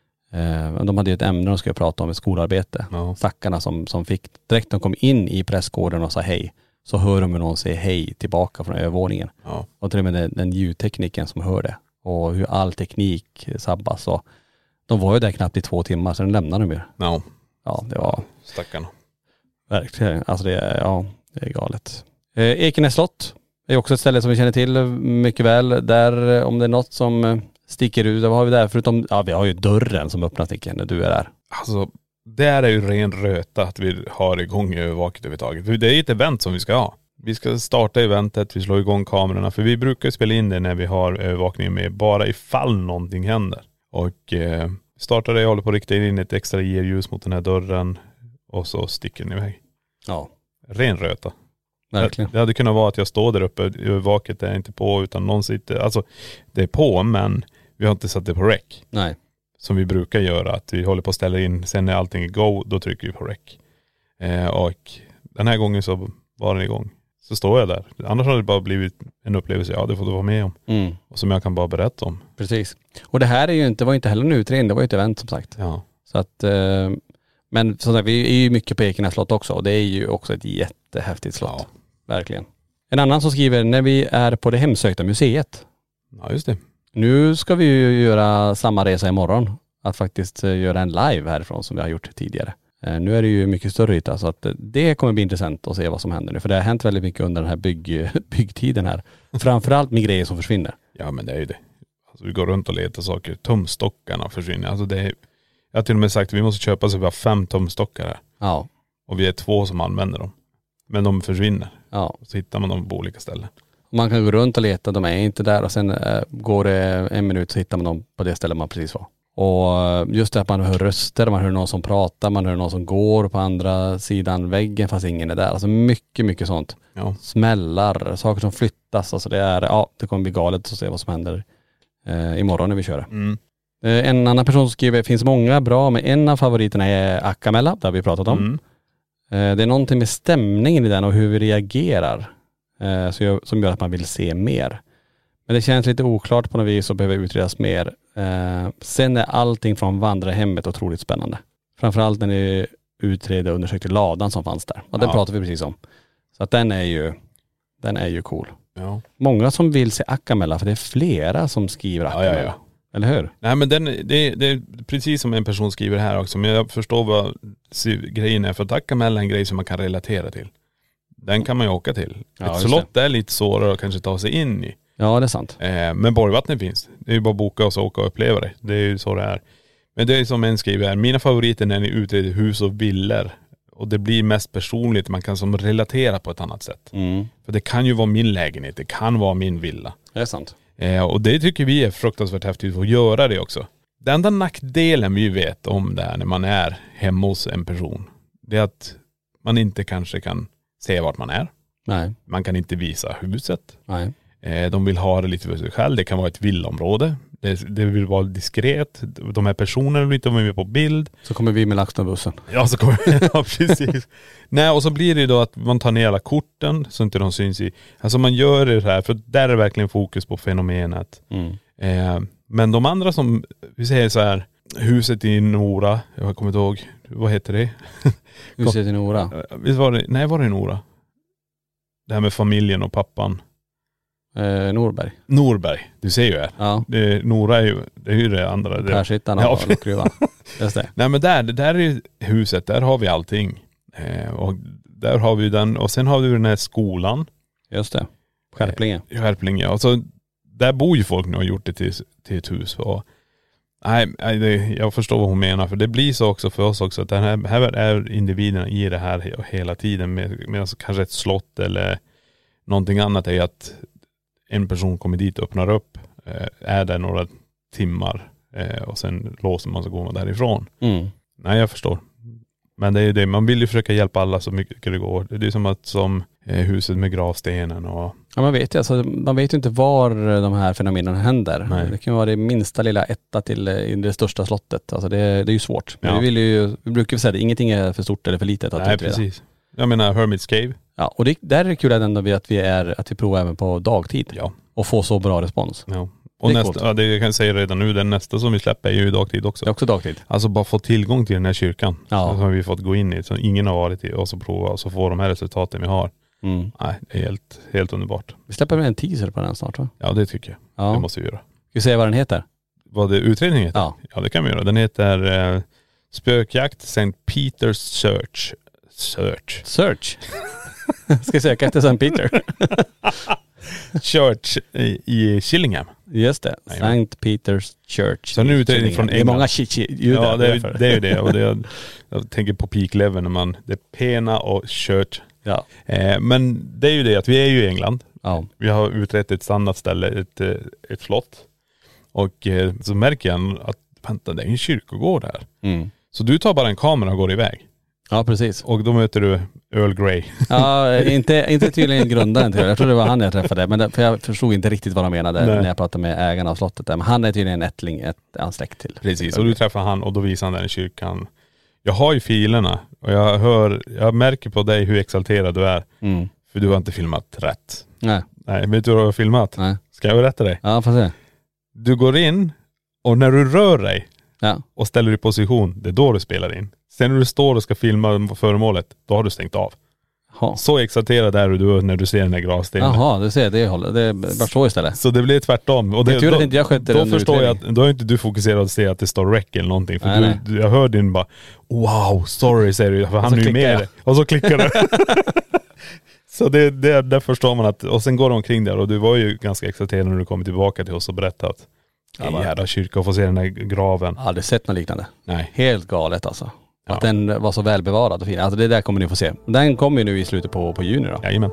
Speaker 8: eh, de hade ju ett ämne de skulle prata om, ett skolarbete.
Speaker 9: Ja.
Speaker 8: Stackarna som, som fick, direkt de kom in i prästgården och sa hej, så hör de hur någon säger hej tillbaka från övervåningen.
Speaker 9: Ja.
Speaker 8: Och till och med den, den ljudtekniken som hör det. Och hur all teknik sabbas. Och de var ju där knappt i två timmar, så den lämnade de ju.
Speaker 9: Ja.
Speaker 8: Ja, det var
Speaker 9: Stackarna.
Speaker 8: verkligen, alltså det är, ja, det är galet. Eh, Ekenäs slott är också ett ställe som vi känner till mycket väl. Där, om det är något som sticker ut, vad har vi där? Förutom, ja vi har ju dörren som öppnas när du är där.
Speaker 9: Alltså, det är ju ren röta att vi har igång övervaket överhuvudtaget. Det är ett event som vi ska ha. Vi ska starta eventet, vi slår igång kamerorna. För vi brukar spela in det när vi har övervakning med, bara ifall någonting händer. Och eh, startar det, jag håller på att rikta in ett extra ljus mot den här dörren. Och så sticker den iväg.
Speaker 8: Ja,
Speaker 9: Ren röta.
Speaker 8: verkligen.
Speaker 9: Det hade kunnat vara att jag står där uppe, övervaket är inte på utan någon sitter, alltså det är på men vi har inte satt det på rec.
Speaker 8: Nej.
Speaker 9: Som vi brukar göra, att vi håller på att ställa in, sen när allting är go, då trycker vi på rec. Eh, och den här gången så var den igång. Så står jag där. Annars hade det bara blivit en upplevelse, ja det får du vara med om.
Speaker 8: Mm.
Speaker 9: Och som jag kan bara berätta om.
Speaker 8: Precis. Och det här är ju inte, var ju inte heller en utredning, det var ju ett event som sagt.
Speaker 9: Ja.
Speaker 8: Så att, eh, men som sagt, vi är ju mycket på Ekenäs slott också och det är ju också ett jättehäftigt slott.
Speaker 9: Ja.
Speaker 8: Verkligen. En annan som skriver, när vi är på det hemsökta museet.
Speaker 9: Ja just det.
Speaker 8: Nu ska vi ju göra samma resa imorgon. att faktiskt eh, göra en live härifrån som vi har gjort tidigare. Eh, nu är det ju mycket större yta så att eh, det kommer bli intressant att se vad som händer nu. För det har hänt väldigt mycket under den här bygg, byggtiden här. Framförallt med grejer som försvinner.
Speaker 9: Ja men det är ju det. Alltså, vi går runt och letar saker. Tumstockarna försvinner. Alltså det är, jag har till och med sagt att vi måste köpa så vi har fem tumstockar här.
Speaker 8: Ja.
Speaker 9: Och vi är två som använder dem. Men de försvinner.
Speaker 8: Ja.
Speaker 9: Så hittar man dem på olika ställen.
Speaker 8: Man kan gå runt och leta, de är inte där och sen äh, går det en minut så hittar man dem på det stället man precis var. Och just det att man hör röster, man hör någon som pratar, man hör någon som går på andra sidan väggen fast ingen är där. Alltså mycket, mycket sånt.
Speaker 9: Ja.
Speaker 8: Smällar, saker som flyttas. Alltså det är, ja det kommer bli galet att se vad som händer eh, imorgon när vi kör.
Speaker 9: Mm.
Speaker 8: Eh, en annan person som skriver, det finns många bra men en av favoriterna är Akamella, det har vi pratat om.
Speaker 9: Mm.
Speaker 8: Eh, det är någonting med stämningen i den och hur vi reagerar eh, så gör, som gör att man vill se mer. Men det känns lite oklart på något vis och behöver utredas mer. Eh, sen är allting från vandrarhemmet otroligt spännande. Framförallt när ni utreder och undersökte ladan som fanns där. Och den
Speaker 9: Ja.
Speaker 8: pratar vi precis om. Så att den är ju, den är ju cool.
Speaker 9: Ja.
Speaker 8: Många som vill se Akamella, för det är flera som skriver
Speaker 9: Ja,
Speaker 8: Akamella.
Speaker 9: ja, ja.
Speaker 8: Eller hur?
Speaker 9: Nej men den, det, det är precis som en person skriver här också. Men jag förstår vad grejen är. För att Akamella är en grej som man kan relatera till. Den kan man ju åka till.
Speaker 8: Ja,
Speaker 9: Ett
Speaker 8: just
Speaker 9: slott är lite svårare att kanske ta sig in i.
Speaker 8: Ja, det är sant.
Speaker 9: Eh, men Borgvattnet finns. Det är ju bara att boka och så åka och uppleva det. Det är ju så det är. Men det är som en skriver här. Mina favoriter när ni utreder hus och villor. Och det blir mest personligt. Man kan som relatera på ett annat sätt.
Speaker 8: Mm.
Speaker 9: För det kan ju vara min lägenhet. Det kan vara min villa.
Speaker 8: Det är sant.
Speaker 9: Eh, och det tycker vi är fruktansvärt häftigt att göra det också. Den enda nackdelen vi vet om det här när man är hemma hos en person. Det är att man inte kanske kan se vart man är.
Speaker 8: Nej.
Speaker 9: Man kan inte visa huset.
Speaker 8: Nej.
Speaker 9: Eh, de vill ha det lite för sig själv. Det kan vara ett villområde. Det, det vill vara diskret. De här personerna vill inte vara med på bild.
Speaker 8: Så kommer vi med LaxTon-bussen.
Speaker 9: Ja, så kommer ja, precis. Nej, och så blir det då att man tar ner alla korten så inte de syns i. Alltså man gör det här för där är verkligen fokus på fenomenet.
Speaker 8: Mm.
Speaker 9: Eh, men de andra som, vi säger så här, huset i Nora, jag har kommit ihåg, vad heter det?
Speaker 8: Huset i Nora.
Speaker 9: Visst var det, nej var det Nora? Det här med familjen och pappan.
Speaker 8: Eh, Norberg.
Speaker 9: Norberg, du ser ju här.
Speaker 8: Ja.
Speaker 9: Det, Nora är ju, det är ju det andra. Det,
Speaker 8: Pershyttan
Speaker 9: ja.
Speaker 8: och Lockruvan. Just det.
Speaker 9: Nej men där, där är huset, där har vi allting. Eh, och där har vi den, och sen har vi den här skolan.
Speaker 8: Just det. Skärplinge.
Speaker 9: Eh, Skärplinge. Och så, där bor ju folk nu och har gjort det till, till ett hus. Och, nej, nej det, jag förstår vad hon menar. För det blir så också för oss också. Att den här, här är individerna i det här hela tiden. Med, med alltså kanske ett slott eller någonting annat är att en person kommer dit och öppnar upp. Eh, är där några timmar. Eh, och sen låser man så går man därifrån.
Speaker 8: Mm.
Speaker 9: Nej, jag förstår. Men det är ju det. Man vill ju försöka hjälpa alla så mycket det går. Det är som att som eh, huset med gravstenen och...
Speaker 8: Ja, man vet ju alltså, man vet ju inte var de här fenomenen händer.
Speaker 9: Nej.
Speaker 8: Det kan vara det minsta lilla etta till eh, det största slottet. Alltså det, det är ju svårt. Men
Speaker 9: Ja.
Speaker 8: vi vill ju, vi brukar ju säga det, ingenting är för stort eller för litet att
Speaker 9: Nej,
Speaker 8: utreda.
Speaker 9: precis. Jag menar Hermit's Cave.
Speaker 8: Ja, och det, där är det kul ändå vi att vi är, att vi provar även på dagtid.
Speaker 9: Ja.
Speaker 8: Och får så bra respons.
Speaker 9: Ja. Och
Speaker 8: Det är
Speaker 9: nästa,
Speaker 8: coolt.
Speaker 9: ja, det jag kan säga redan nu, den nästa som vi släpper är ju dagtid också.
Speaker 8: Det är också dagtid.
Speaker 9: Alltså bara få tillgång till den här kyrkan.
Speaker 8: Ja.
Speaker 9: Som vi fått gå in i. Så ingen har varit i och så prova och så får de här resultaten vi har.
Speaker 8: Mm.
Speaker 9: Nej, det är helt, helt underbart.
Speaker 8: Vi släpper väl en teaser på den snart va?
Speaker 9: Ja, det tycker jag.
Speaker 8: Ja.
Speaker 9: Det måste vi göra.
Speaker 8: Ska vi säga vad den heter?
Speaker 9: Vad det utredningen heter?
Speaker 8: Ja.
Speaker 9: Ja, det kan vi göra. Den heter eh, Spökjakt Saint Peter's Church. Search.
Speaker 8: Search. Ska söka efter Saint Peter.
Speaker 9: Church i, i Chillingham.
Speaker 8: Just det.
Speaker 9: Nej,
Speaker 8: Saint Peter's Church.
Speaker 9: Så en utredning från
Speaker 8: Det är
Speaker 9: England.
Speaker 8: många chi-chi-ljud
Speaker 9: Ja, det är,
Speaker 8: därför.
Speaker 9: det är ju det. Och det är, jag tänker på peak level när man, det är pena och church.
Speaker 8: Ja.
Speaker 9: Eh, men det är ju det att vi är ju i England.
Speaker 8: Ja.
Speaker 9: Vi har utrett ett standardställe, ett, eh, ett slott. Och eh, så märker jag att, vänta, det är en kyrkogård här.
Speaker 8: Mm.
Speaker 9: Så du tar bara en kamera och går iväg.
Speaker 8: Ja, precis.
Speaker 9: Och då möter du Earl Grey.
Speaker 8: Ja, inte, inte tydligen grundaren till det. Jag tror det var han jag träffade. Men det, för jag förstod inte riktigt vad de menade
Speaker 9: Nej.
Speaker 8: när jag pratade med ägarna av slottet där. Men han är tydligen en ättling, ett, en släkt till.
Speaker 9: Precis, och du träffar han och då visar han den i kyrkan. Jag har ju filerna och jag hör, jag märker på dig hur exalterad du är.
Speaker 8: Mm.
Speaker 9: För du har inte filmat rätt.
Speaker 8: Nej.
Speaker 9: Nej, vet du vad du har filmat?
Speaker 8: Nej.
Speaker 9: Ska jag berätta dig?
Speaker 8: Ja, får se.
Speaker 9: Du går in och när du rör dig
Speaker 8: Ja.
Speaker 9: och ställer dig i position, det är då du spelar in. Sen när du står och ska filma föremålet, då har du stängt av.
Speaker 8: Ha.
Speaker 9: Så exalterad är du när du ser den här gravstenen.
Speaker 8: Jaha, du ser, det håller. Det är bara så istället.
Speaker 9: Så det blir tvärtom. Och det,
Speaker 8: det är tur att
Speaker 9: då,
Speaker 8: inte jag skötte
Speaker 9: Då
Speaker 8: den
Speaker 9: förstår jag
Speaker 8: utredningen.
Speaker 9: att, då är inte du fokuserad att se att det står rec eller någonting. För
Speaker 8: Nej,
Speaker 9: du,
Speaker 8: nej.
Speaker 9: du, jag hör din bara, wow, sorry säger du. För han
Speaker 8: så
Speaker 9: är ju
Speaker 8: klickar
Speaker 9: med.
Speaker 8: jag.
Speaker 9: Och så klickar du. Så det, det, där förstår man att, och sen går de omkring där och du var ju ganska exalterad när du kom tillbaka till oss och berättade att det är en jävla kyrka och få se den här graven.
Speaker 8: Jag har aldrig sett något liknande.
Speaker 9: Nej.
Speaker 8: Helt galet alltså.
Speaker 9: Ja.
Speaker 8: Att den var så välbevarad och fin. Alltså det där kommer ni få se. Den kommer ju nu i slutet på, på juni då.
Speaker 9: Jajamän.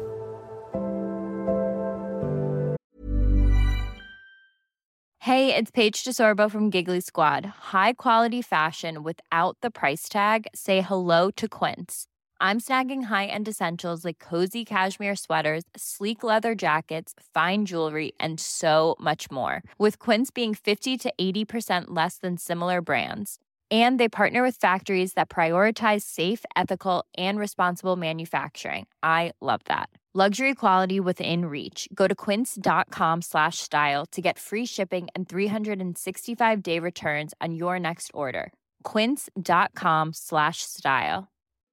Speaker 11: Hey, it's Paige DeSorbo from Giggly Squad. High quality fashion without the price tag. Say hello to Quince. I'm snagging high-end essentials like cozy cashmere sweaters, sleek leather jackets, fine jewelry, and so much more. With Quince being fifty to eighty percent less than similar brands. And they partner with factories that prioritize safe, ethical, and responsible manufacturing. I love that. Luxury quality within reach. Go to quince.com slash style to get free shipping and three sixty-five day returns on your next order. Quince.com slash style.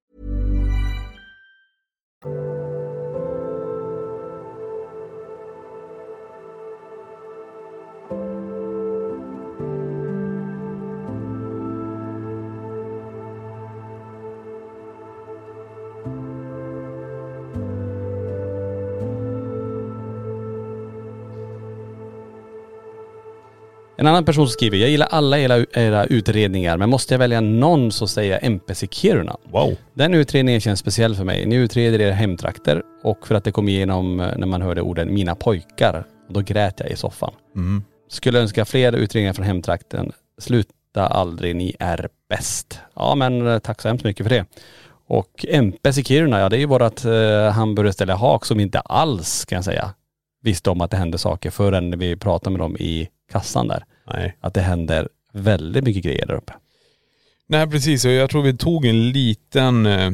Speaker 8: En annan person som skriver, jag gillar alla era, era utredningar men måste jag välja någon så säger jag M P C Kiruna.
Speaker 9: Wow.
Speaker 8: Den utredningen känns speciell för mig. Ni utreder era hemtrakter och för att det kom igenom när man hörde orden mina pojkar. Då grät jag i soffan.
Speaker 9: Mm.
Speaker 8: Skulle önska fler utredningar från hemtrakten. Sluta aldrig, ni är bäst. Ja men tack så hemskt mycket för det. Och M P C Kiruna, ja det är ju vårat eh, hamburgerställe Hak som inte alls kan jag säga visste om att det hände saker förrän vi pratade med dem i kassan där.
Speaker 9: Nej.
Speaker 8: Att det händer väldigt mycket grejer där uppe.
Speaker 9: Nej precis, och jag tror vi tog en liten eh,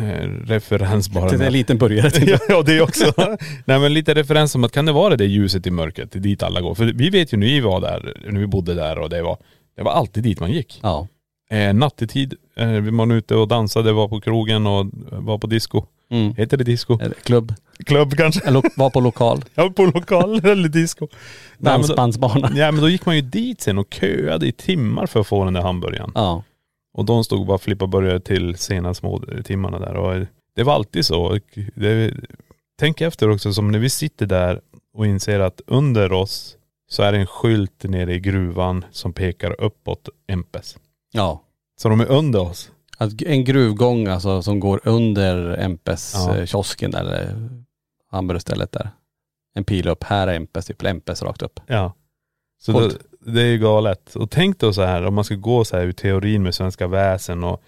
Speaker 9: referens bara.
Speaker 8: Det är en liten burgare.
Speaker 9: Ja det också. Nej men lite referens om att kan det vara det ljuset i mörkret dit alla går. För vi vet ju när vi var där, när vi bodde där och det var, det var alltid dit man gick.
Speaker 8: Ja.
Speaker 9: Eh, nattetid, eh, vi var ute och dansade, var på krogen och var på disco.
Speaker 8: Mm.
Speaker 9: Heter det disco?
Speaker 8: Klubb.
Speaker 9: Klubb kanske.
Speaker 8: Eller var på lokal.
Speaker 9: Ja på lokal eller disco.
Speaker 8: Dansbandsbana.
Speaker 9: Ja men då gick man ju dit sen och köade i timmar för att få den där hamburgaren.
Speaker 8: Ja.
Speaker 9: Och de stod bara flippa burgare till sena små timmarna där. Och det var alltid så. Det, tänk efter också som när vi sitter där och inser att under oss så är det en skylt nere i gruvan som pekar uppåt M P S.
Speaker 8: Ja.
Speaker 9: Så de är under oss.
Speaker 8: Alltså en gruvgång alltså som går under M P S
Speaker 9: Ja.
Speaker 8: kiosken eller hamburgerstället där. En pil upp, här är M P S, typ M P S rakt upp.
Speaker 9: Ja. Så det, det är ju galet. Och tänk då så här, om man ska gå så här ur teorin med svenska väsen och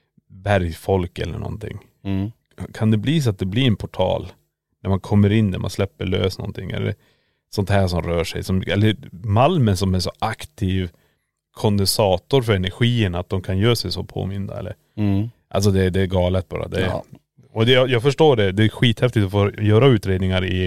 Speaker 9: bergfolk eller någonting.
Speaker 8: Mm.
Speaker 9: Kan det bli så att det blir en portal när man kommer in där man släpper lös någonting eller sånt här som rör sig som, eller malmen som är så aktiv kondensator för energin att de kan göra sig så påminda eller.
Speaker 8: Mm.
Speaker 9: Alltså det, det är galet bara. Det,
Speaker 8: Ja.
Speaker 9: Och det, jag förstår det. Det är skithäftigt att få göra utredningar i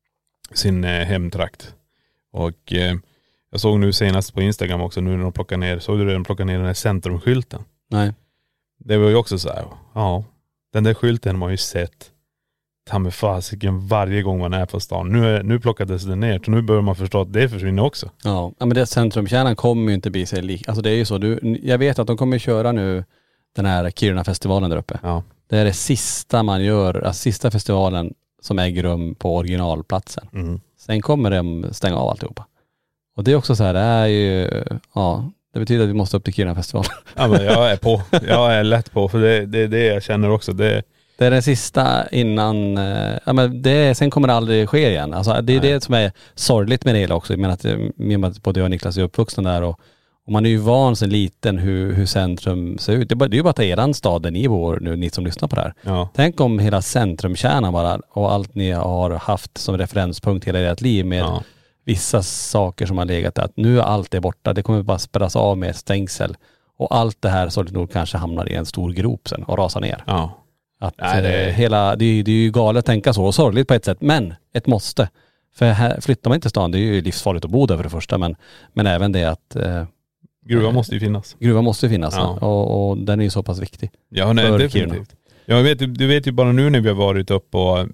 Speaker 9: sin eh, hemtrakt. Och eh, jag såg nu senast på Instagram också nu när de plockar ner, såg du när de plockar ner den här centrumskylten?
Speaker 8: Nej.
Speaker 9: Det var ju också så här, ja, den där skylten har man ju sett ta med fasiken varje gång man är på stan. Nu, är, nu plockades den ner, så nu börjar man förstå att det försvinner också.
Speaker 8: Ja, men det centrumkärnan kommer ju inte bli sig lik. Alltså det är ju så, du, jag vet att de kommer köra nu den här Kiruna-festivalen där uppe.
Speaker 9: Ja.
Speaker 8: Det är det sista man gör, alltså sista festivalen som äger rum på originalplatsen.
Speaker 9: Mm.
Speaker 8: Sen kommer de stänga av alltihopa. Och det är också så här, det är ju, ja, det betyder att vi måste upp till Kiruna-festivalen.
Speaker 9: Ja men jag är på, jag är lätt på, för det är det, det jag känner också. Det,
Speaker 8: det är den sista innan, ja men det, sen kommer det aldrig ske igen. Alltså det är Nej. det som är sorgligt med det hela också. Jag menar att, med att både jag och Niklas är uppvuxna där och, och man är ju van sen liten hur, hur centrum ser ut. Det är, bara, det är ju bara att eran stad där ni bor nu, ni som lyssnar på det här.
Speaker 9: Ja.
Speaker 8: Tänk om hela centrumkärnan bara och allt ni har haft som referenspunkt hela ert liv med ja. vissa saker som har legat där. Att nu är allt det borta. Det kommer bara spärras av med stängsel. Och allt det här sorgligt nog kanske hamnar i en stor grop sen och rasar ner.
Speaker 9: Ja.
Speaker 8: Att Nej, det... Eh, hela, det är, det är ju galet att tänka så och sorgligt på ett sätt. Men ett måste. För här flyttar man inte stan, det är ju livsfarligt att bo där för det första. Men, men även det att eh,
Speaker 9: gruvan måste ju finnas.
Speaker 8: Gruvan måste ju finnas
Speaker 9: ja.
Speaker 8: och, och den är ju så pass viktig.
Speaker 9: Ja, nej, definitivt. Jag vet, du vet ju bara nu när vi har varit upp och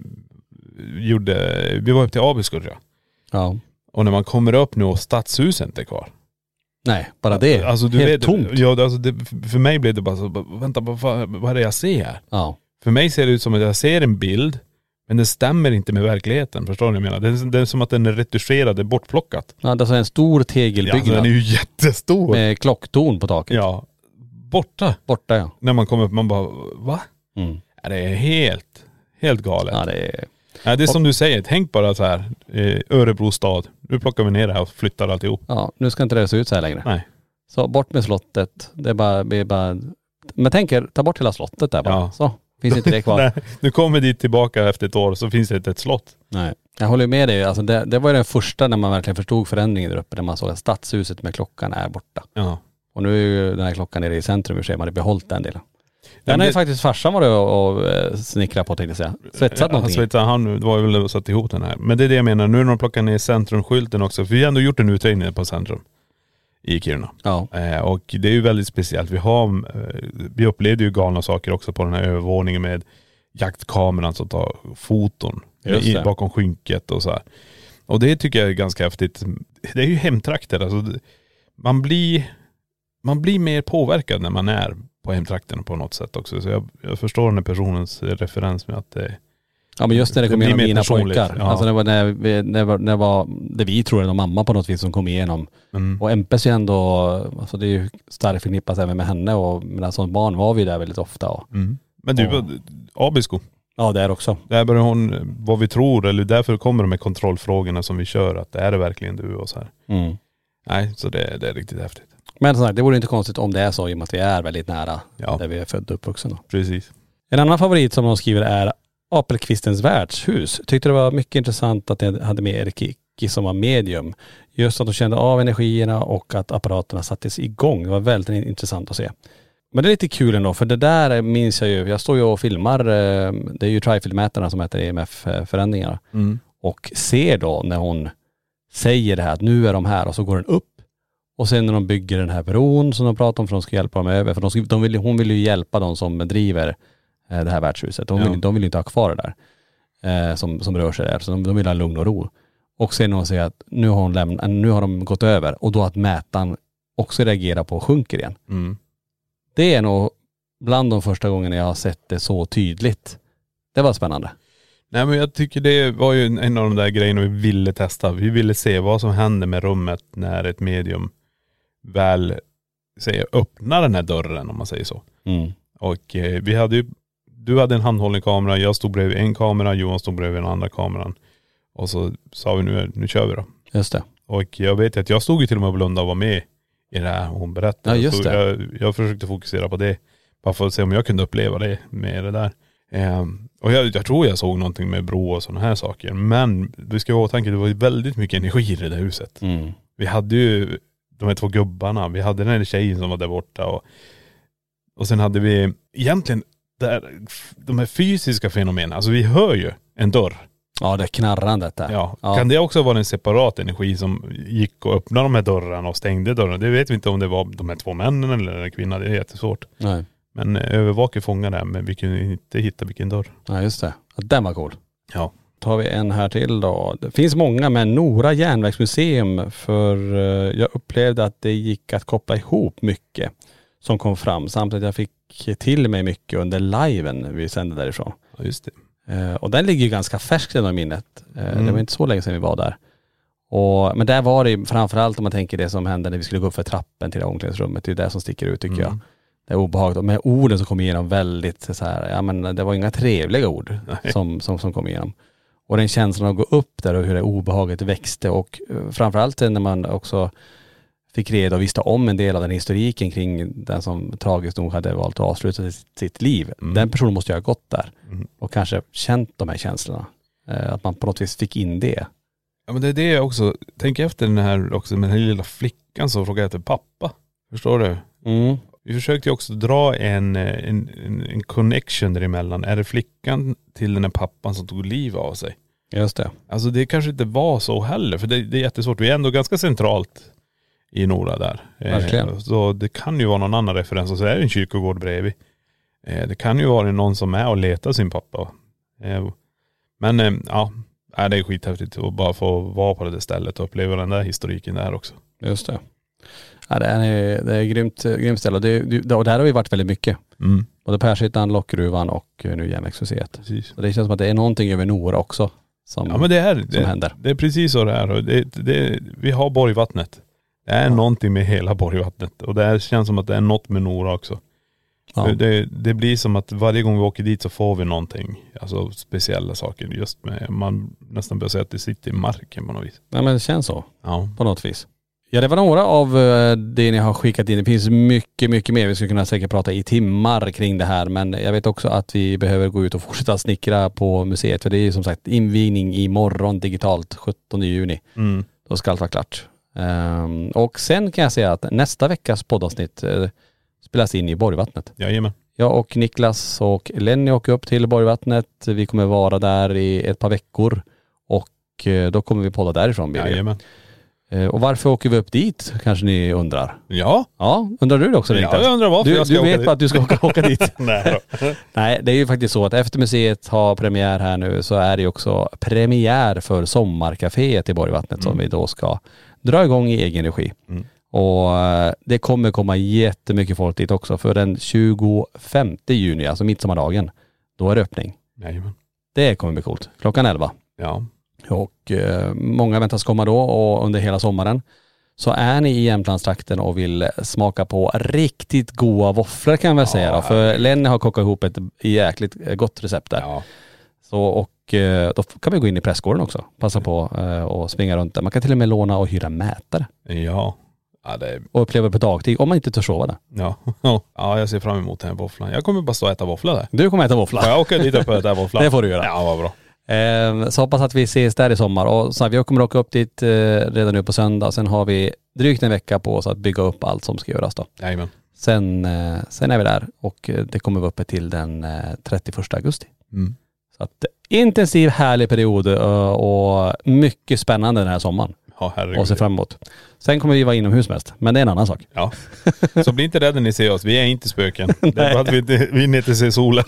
Speaker 9: gjorde, vi var upp till Abisko.
Speaker 8: Ja.
Speaker 9: Och när man kommer upp nu och stadshuset inte är kvar.
Speaker 8: Nej, bara det.
Speaker 9: Alltså, du
Speaker 8: helt
Speaker 9: vet,
Speaker 8: tomt.
Speaker 9: Ja, alltså det, för mig blev det bara så, vänta, vad, vad är det jag ser här?
Speaker 8: Ja.
Speaker 9: För mig ser det ut som att jag ser en bild, men den stämmer inte med verkligheten. Förstår du vad jag menar? Det är, det är som att den är retuscherad, det är bortplockat.
Speaker 8: Ja, det är en stor tegelbyggnad.
Speaker 9: Ja, den är ju jättestor.
Speaker 8: Med klocktorn på taket.
Speaker 9: Ja. Borta.
Speaker 8: Borta, ja.
Speaker 9: När man kommer upp, man bara, va?
Speaker 8: Mm.
Speaker 9: Ja, det är helt, helt galet.
Speaker 8: Ja, det är...
Speaker 9: Ja, det är som du säger, tänk bara så här, eh, Örebro stad. Nu plockar vi ner det här och flyttar alltihop.
Speaker 8: Ja, nu ska inte det se ut så här längre.
Speaker 9: Nej.
Speaker 8: Så bort med slottet. Det är bara, det är bara... Men tänk er, ta bort hela slottet där bara.
Speaker 9: Ja.
Speaker 8: Så, finns inte det kvar.
Speaker 9: Nej, nu kommer dit tillbaka efter ett år så finns det inte ett slott.
Speaker 8: Nej. Jag håller med dig. Alltså det, det var ju den första när man verkligen förstod förändringen där uppe. När man såg att stadshuset med klockan är borta.
Speaker 9: Ja.
Speaker 8: Och nu är ju den här klockan nere i centrum i sig. Man har behållit den delen. Den
Speaker 9: men
Speaker 8: har ju
Speaker 9: det-
Speaker 8: faktiskt farsan varit och, och eh, snickrat på, tänkte jag säga. Svetsat
Speaker 9: Ja,
Speaker 8: någonting.
Speaker 9: svetsat, han det var ju väl satt ihop den här. Men det är det jag menar, nu när de plockar ner centrumskylten också. För vi har ändå gjort en utredning på centrum i Kiruna.
Speaker 8: Ja.
Speaker 9: Eh, och det är ju väldigt speciellt. Vi har, eh, vi upplevde ju galna saker också på den här övervåningen med jaktkameran som tar foton
Speaker 8: Just
Speaker 9: i,
Speaker 8: det.
Speaker 9: bakom skynket och så här. Och det tycker jag är ganska häftigt. Det är ju hemtrakter. Alltså, det- man blir man blir mer påverkad när man är på hemtrakterna på något sätt också. Så jag, jag förstår den här personens referens med att det
Speaker 8: Ja, men just när det kom
Speaker 9: Det blir
Speaker 8: igenom
Speaker 9: mer
Speaker 8: mina
Speaker 9: personligt,
Speaker 8: pojkar.
Speaker 9: ja.
Speaker 8: Alltså det var när, vi, när, var- när var det vi tror är någon mamma på något vis som kom igenom.
Speaker 9: Mm.
Speaker 8: Och M P S är ju ändå, alltså det är ju starkt förknippat även med henne, och men som barn var vi där väldigt ofta. Och,
Speaker 9: Mm. Men du,
Speaker 8: Ja.
Speaker 9: Abisko.
Speaker 8: ja, där också.
Speaker 9: Där börjar hon, vad vi tror, eller därför kommer de här kontrollfrågorna som vi kör, att är det verkligen du och så här.
Speaker 8: Mm.
Speaker 9: Nej, så det, det är riktigt häftigt.
Speaker 8: Men som sagt, det vore inte konstigt om det är så, i och med att vi är väldigt nära
Speaker 9: Ja.
Speaker 8: där vi är födda och uppvuxna.
Speaker 9: Precis.
Speaker 8: En annan favorit som de skriver är Apelkvistens värdshus. Tyckte det var mycket intressant att det hade med Erik Kicki som var medium. Just att de kände av energierna och att apparaterna sattes igång. Det var väldigt intressant att se. Men det är lite kul ändå, för det där minns jag ju. Jag står ju och filmar, eh, det är ju Trifil-mätarna som heter E M F-förändringar.
Speaker 9: Mm.
Speaker 8: Och ser då när hon säger det här att nu är de här, och så går den upp. Och sen när de bygger den här bron som de pratar om, för de ska hjälpa dem över. För de ska, de vill, hon vill ju hjälpa de som driver eh, det här värdshuset. De vill,
Speaker 9: Ja.
Speaker 8: de vill ju inte ha kvar det där eh, som, som rör sig där. Så de, de vill ha lugn och ro. Och sen när hon säger att nu har, hon lämnat, nu har de gått över, och då att mätaren också reagerar på och sjunker igen.
Speaker 9: Mm.
Speaker 8: Det är nog bland de första gångerna jag har sett det så tydligt. Det var spännande.
Speaker 9: Nej, men jag tycker det var ju en av de där grejerna vi ville testa. Vi ville se vad som händer med rummet när ett medium väl säger, öppnar den här dörren, om man säger så.
Speaker 8: Mm.
Speaker 9: Och eh, vi hade ju, du hade en handhållen kamera, jag stod bredvid en kamera, Johan stod bredvid den andra kameran. Och så sa vi nu, nu kör vi då.
Speaker 8: Just det.
Speaker 9: Och jag vet att jag stod ju till och med och blundade och var med i det här hon berättade.
Speaker 8: Ja, just
Speaker 9: så
Speaker 8: det.
Speaker 9: Jag, jag försökte fokusera på det. Bara för att se om jag kunde uppleva det med det där. Ehm, och jag, jag tror jag såg någonting med bro och sådana här saker. Men vi ska ha i åtanke, det var ju väldigt mycket energi i det där huset.
Speaker 8: Mm.
Speaker 9: Vi hade ju de här två gubbarna. Vi hade den här tjejen som var där borta. Och, och sen hade vi egentligen där, de här fysiska fenomenen. Alltså vi hör ju en dörr.
Speaker 8: Ja, det är knarrandet där.
Speaker 9: Ja.
Speaker 8: Ja.
Speaker 9: Kan det också vara en separat energi som gick och öppnade de här dörrarna och stängde dörrarna? Det vet vi inte om det var de här två männen eller en kvinna. Det är jättesvårt.
Speaker 8: Nej.
Speaker 9: Men eh, övervakare fångade det, men vi kunde inte hitta vilken dörr.
Speaker 8: Ja, just det. Ja, den var cool.
Speaker 9: Ja.
Speaker 8: Tar vi en här till då. Det finns många, men Nora järnvägsmuseum, för eh, jag upplevde att det gick att koppla ihop mycket som kom fram, samt att jag fick till mig mycket under liven vi sände därifrån.
Speaker 9: Ja, just det.
Speaker 8: Eh, och den ligger ju ganska färskt i minnet. Eh,
Speaker 9: Mm.
Speaker 8: Det var inte så länge sedan vi var där. Och, men där var det framförallt, om man tänker det som hände när vi skulle gå upp för trappen till omklädningsrummet. Det är det som sticker ut, tycker
Speaker 9: Mm.
Speaker 8: jag. Det är obehagligt. Och med orden som kom igenom väldigt så här, ja men det var inga trevliga ord som, som, som kom igenom. Och den känslan att gå upp där och hur det obehaget växte, och eh, framförallt när man också fick reda och visste om en del av den historiken kring den som tragiskt nog hade valt att avsluta sitt, sitt liv.
Speaker 9: Mm.
Speaker 8: Den personen måste ju ha gått där
Speaker 9: Mm.
Speaker 8: och kanske känt de här känslorna. Eh, att man på något vis fick in det.
Speaker 9: Ja, men det är det jag också, tänk efter den här också med den här lilla flickan som frågade efter pappa. Förstår du?
Speaker 8: Mm.
Speaker 9: Vi försökte ju också dra en, en, en, en connection däremellan. Är det flickan till den här pappan som tog liv av sig?
Speaker 8: Just det.
Speaker 9: Alltså det kanske inte var så heller, för det, det är jättesvårt. Vi är ändå ganska centralt i Nora där.
Speaker 8: Verkligen.
Speaker 9: Eh, så det kan ju vara någon annan referens, och så är det en kyrkogård bredvid. Eh, det kan ju vara någon som är och letar sin pappa. Eh, men eh, ja, det är skithäftigt att bara få vara på det stället och uppleva den där historiken där också.
Speaker 8: Just det. Ja, det är, det är grymt, grymt ställe. Och, det, det, och där har vi varit väldigt mycket.
Speaker 9: Mm.
Speaker 8: Både Pershyttan, Lockgruvan och nu Järnvägsmuseet.
Speaker 9: Precis.
Speaker 8: Så det känns som att det är någonting över Nora också som,
Speaker 9: ja, men det är,
Speaker 8: som
Speaker 9: det,
Speaker 8: händer.
Speaker 9: Det är precis så det är. Och det, det, vi har Borgvattnet. Det är ja. någonting med hela Borgvattnet. Och det är, känns som att det är något med Nora också. Ja. Det, det blir som att varje gång vi åker dit så får vi någonting. Alltså speciella saker. Just med, man nästan börjar säga att det sitter i marken på något vis.
Speaker 8: Ja, men det känns så.
Speaker 9: Ja.
Speaker 8: På något vis. Ja, det var några av det ni har skickat in. Det finns mycket, mycket mer. Vi skulle kunna säkert prata i timmar kring det här. Men jag vet också att vi behöver gå ut och fortsätta snickra på museet. För det är ju som sagt invigning imorgon digitalt sjuttonde juni.
Speaker 9: Mm.
Speaker 8: Då ska allt vara klart. Um, och sen kan jag säga att nästa veckas poddavsnitt uh, spelas in i Borgvattnet.
Speaker 9: Jajamän.
Speaker 8: Jag och Niklas och Lenny åker upp till Borgvattnet. Vi kommer vara där i ett par veckor. Och uh, då kommer vi podda därifrån.
Speaker 9: Jajamän.
Speaker 8: Och varför åker vi upp dit, kanske ni undrar?
Speaker 9: Ja.
Speaker 8: Ja, undrar du det också?
Speaker 9: Ja, jag undrar varför
Speaker 8: du,
Speaker 9: jag ska
Speaker 8: Du
Speaker 9: åka
Speaker 8: vet
Speaker 9: dit.
Speaker 8: bara att du ska åka, åka dit.
Speaker 9: Nej,
Speaker 8: Nej, det är ju faktiskt så att efter museet har premiär här nu så är det också premiär för sommarcaféet i Borgvattnet mm. som vi då ska dra igång i egen regi.
Speaker 9: Mm.
Speaker 8: Och det kommer komma jättemycket folk dit också för den tjugofemte juni, alltså midsommardagen, då är det öppning.
Speaker 9: Jajamän.
Speaker 8: Det kommer bli coolt. Klockan elva.
Speaker 9: Ja.
Speaker 8: Och eh, många väntas komma då och under hela sommaren. Så är ni i Jämtlandstrakten och vill smaka på riktigt goda våfflor kan jag väl ja, säga då. För Lenny har kokat ihop ett jäkligt gott recept där.
Speaker 9: Ja.
Speaker 8: Så och eh, då kan vi gå in i pressgården också. Passa på eh, och springa runt där. Man kan till och med låna och hyra mätare.
Speaker 9: Ja. Ja, det är...
Speaker 8: Och uppleva det på dagtid om man inte törs sova där.
Speaker 9: Ja. Ja, jag ser fram emot den här våfflan. Jag kommer bara stå och äta våfflor där.
Speaker 8: Du kommer äta våfflor.
Speaker 9: Får jag åka dit upp och äta våfflor?
Speaker 8: Det får du göra.
Speaker 9: Ja, vad bra.
Speaker 8: Eh, så hoppas att vi ses där i sommar. Och så här, vi kommer åka upp dit eh, redan nu på söndag. Sen har vi drygt en vecka på oss att bygga upp allt som ska göras då.
Speaker 9: Jajamän.
Speaker 8: Sen, eh, sen är vi där och det kommer vi uppe till den eh, trettioförsta augusti.
Speaker 9: Mm.
Speaker 8: Så att intensiv, härlig period uh, och mycket spännande den här sommaren.
Speaker 9: Ja, herregud.
Speaker 8: Och se fram emot. Sen kommer vi vara inomhus mest, men det är en annan sak.
Speaker 9: Ja. Så bli inte rädda när ni ser oss. Vi är inte spöken. Det är bara att vi inte, vi inte ser solen.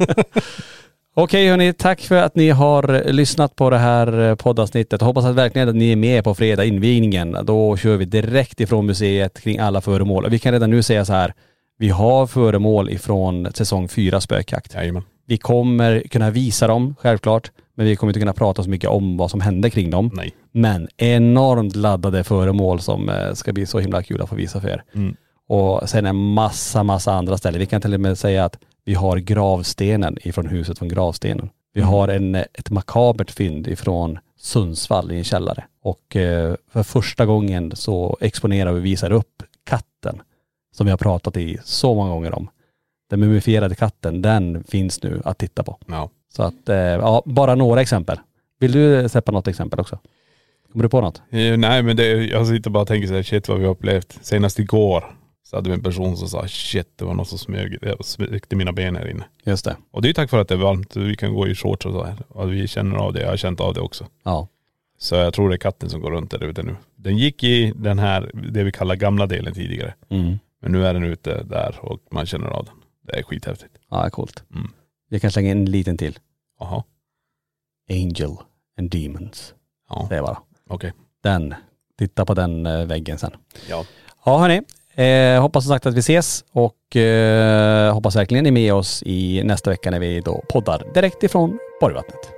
Speaker 8: Okej hörni, tack för att ni har lyssnat på det här poddavsnittet. Jag hoppas att verkligen att ni är med på fredag invigningen. Då kör vi direkt ifrån museet kring alla föremål. Och vi kan redan nu säga så här, vi har föremål ifrån säsong fyra spökjakt.
Speaker 9: Jajamän.
Speaker 8: Vi kommer kunna visa dem, självklart. Men vi kommer inte kunna prata så mycket om vad som hände kring dem.
Speaker 9: Nej.
Speaker 8: Men enormt laddade föremål som ska bli så himla kul att få visa för er.
Speaker 9: Mm.
Speaker 8: Och sen en massa, massa andra ställen. Vi kan till och med säga att vi har gravstenen ifrån huset från gravstenen. Vi har en, ett makabert fynd ifrån Sundsvall i en källare. Och eh, för första gången så exponerar vi och visar upp katten som vi har pratat i så många gånger om. Den mumifierade katten, den finns nu att titta på.
Speaker 9: Ja.
Speaker 8: Så att, eh, ja, bara några exempel. Vill du släppa något exempel också? Kommer du på något?
Speaker 9: Eh, nej men det, jag sitter bara och tänker så här, shit vad vi har upplevt. Senast igår så hade vi en person som sa shit det var något som smög, det smögde mina ben här inne.
Speaker 8: Just det.
Speaker 9: Och det är tack för att det är varmt. Vi kan gå i shorts och så här. Och vi känner av det. Jag har känt av det också.
Speaker 8: Ja.
Speaker 9: Så jag tror det är katten som går runt där ute nu. Den gick i den här, det vi kallar gamla delen tidigare.
Speaker 8: Mm.
Speaker 9: Men nu är den ute där och man känner av den. Det är skithäftigt.
Speaker 8: Ja, coolt.
Speaker 9: Mm.
Speaker 8: Vi kan slänga en liten till.
Speaker 9: Jaha.
Speaker 8: Angel and Demons.
Speaker 9: Ja.
Speaker 8: Det är bara.
Speaker 9: Okej. Okay.
Speaker 8: Den. Titta på den äh, väggen sen.
Speaker 9: Ja.
Speaker 8: Ja hörni. Eh, hoppas som sagt att vi ses och eh, hoppas verkligen ni är med oss i nästa vecka när vi då poddar direkt ifrån Borgvattnet.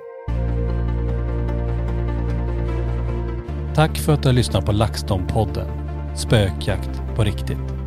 Speaker 8: Tack för att du har lyssnat på LaxTon-podden. Spökjakt på riktigt.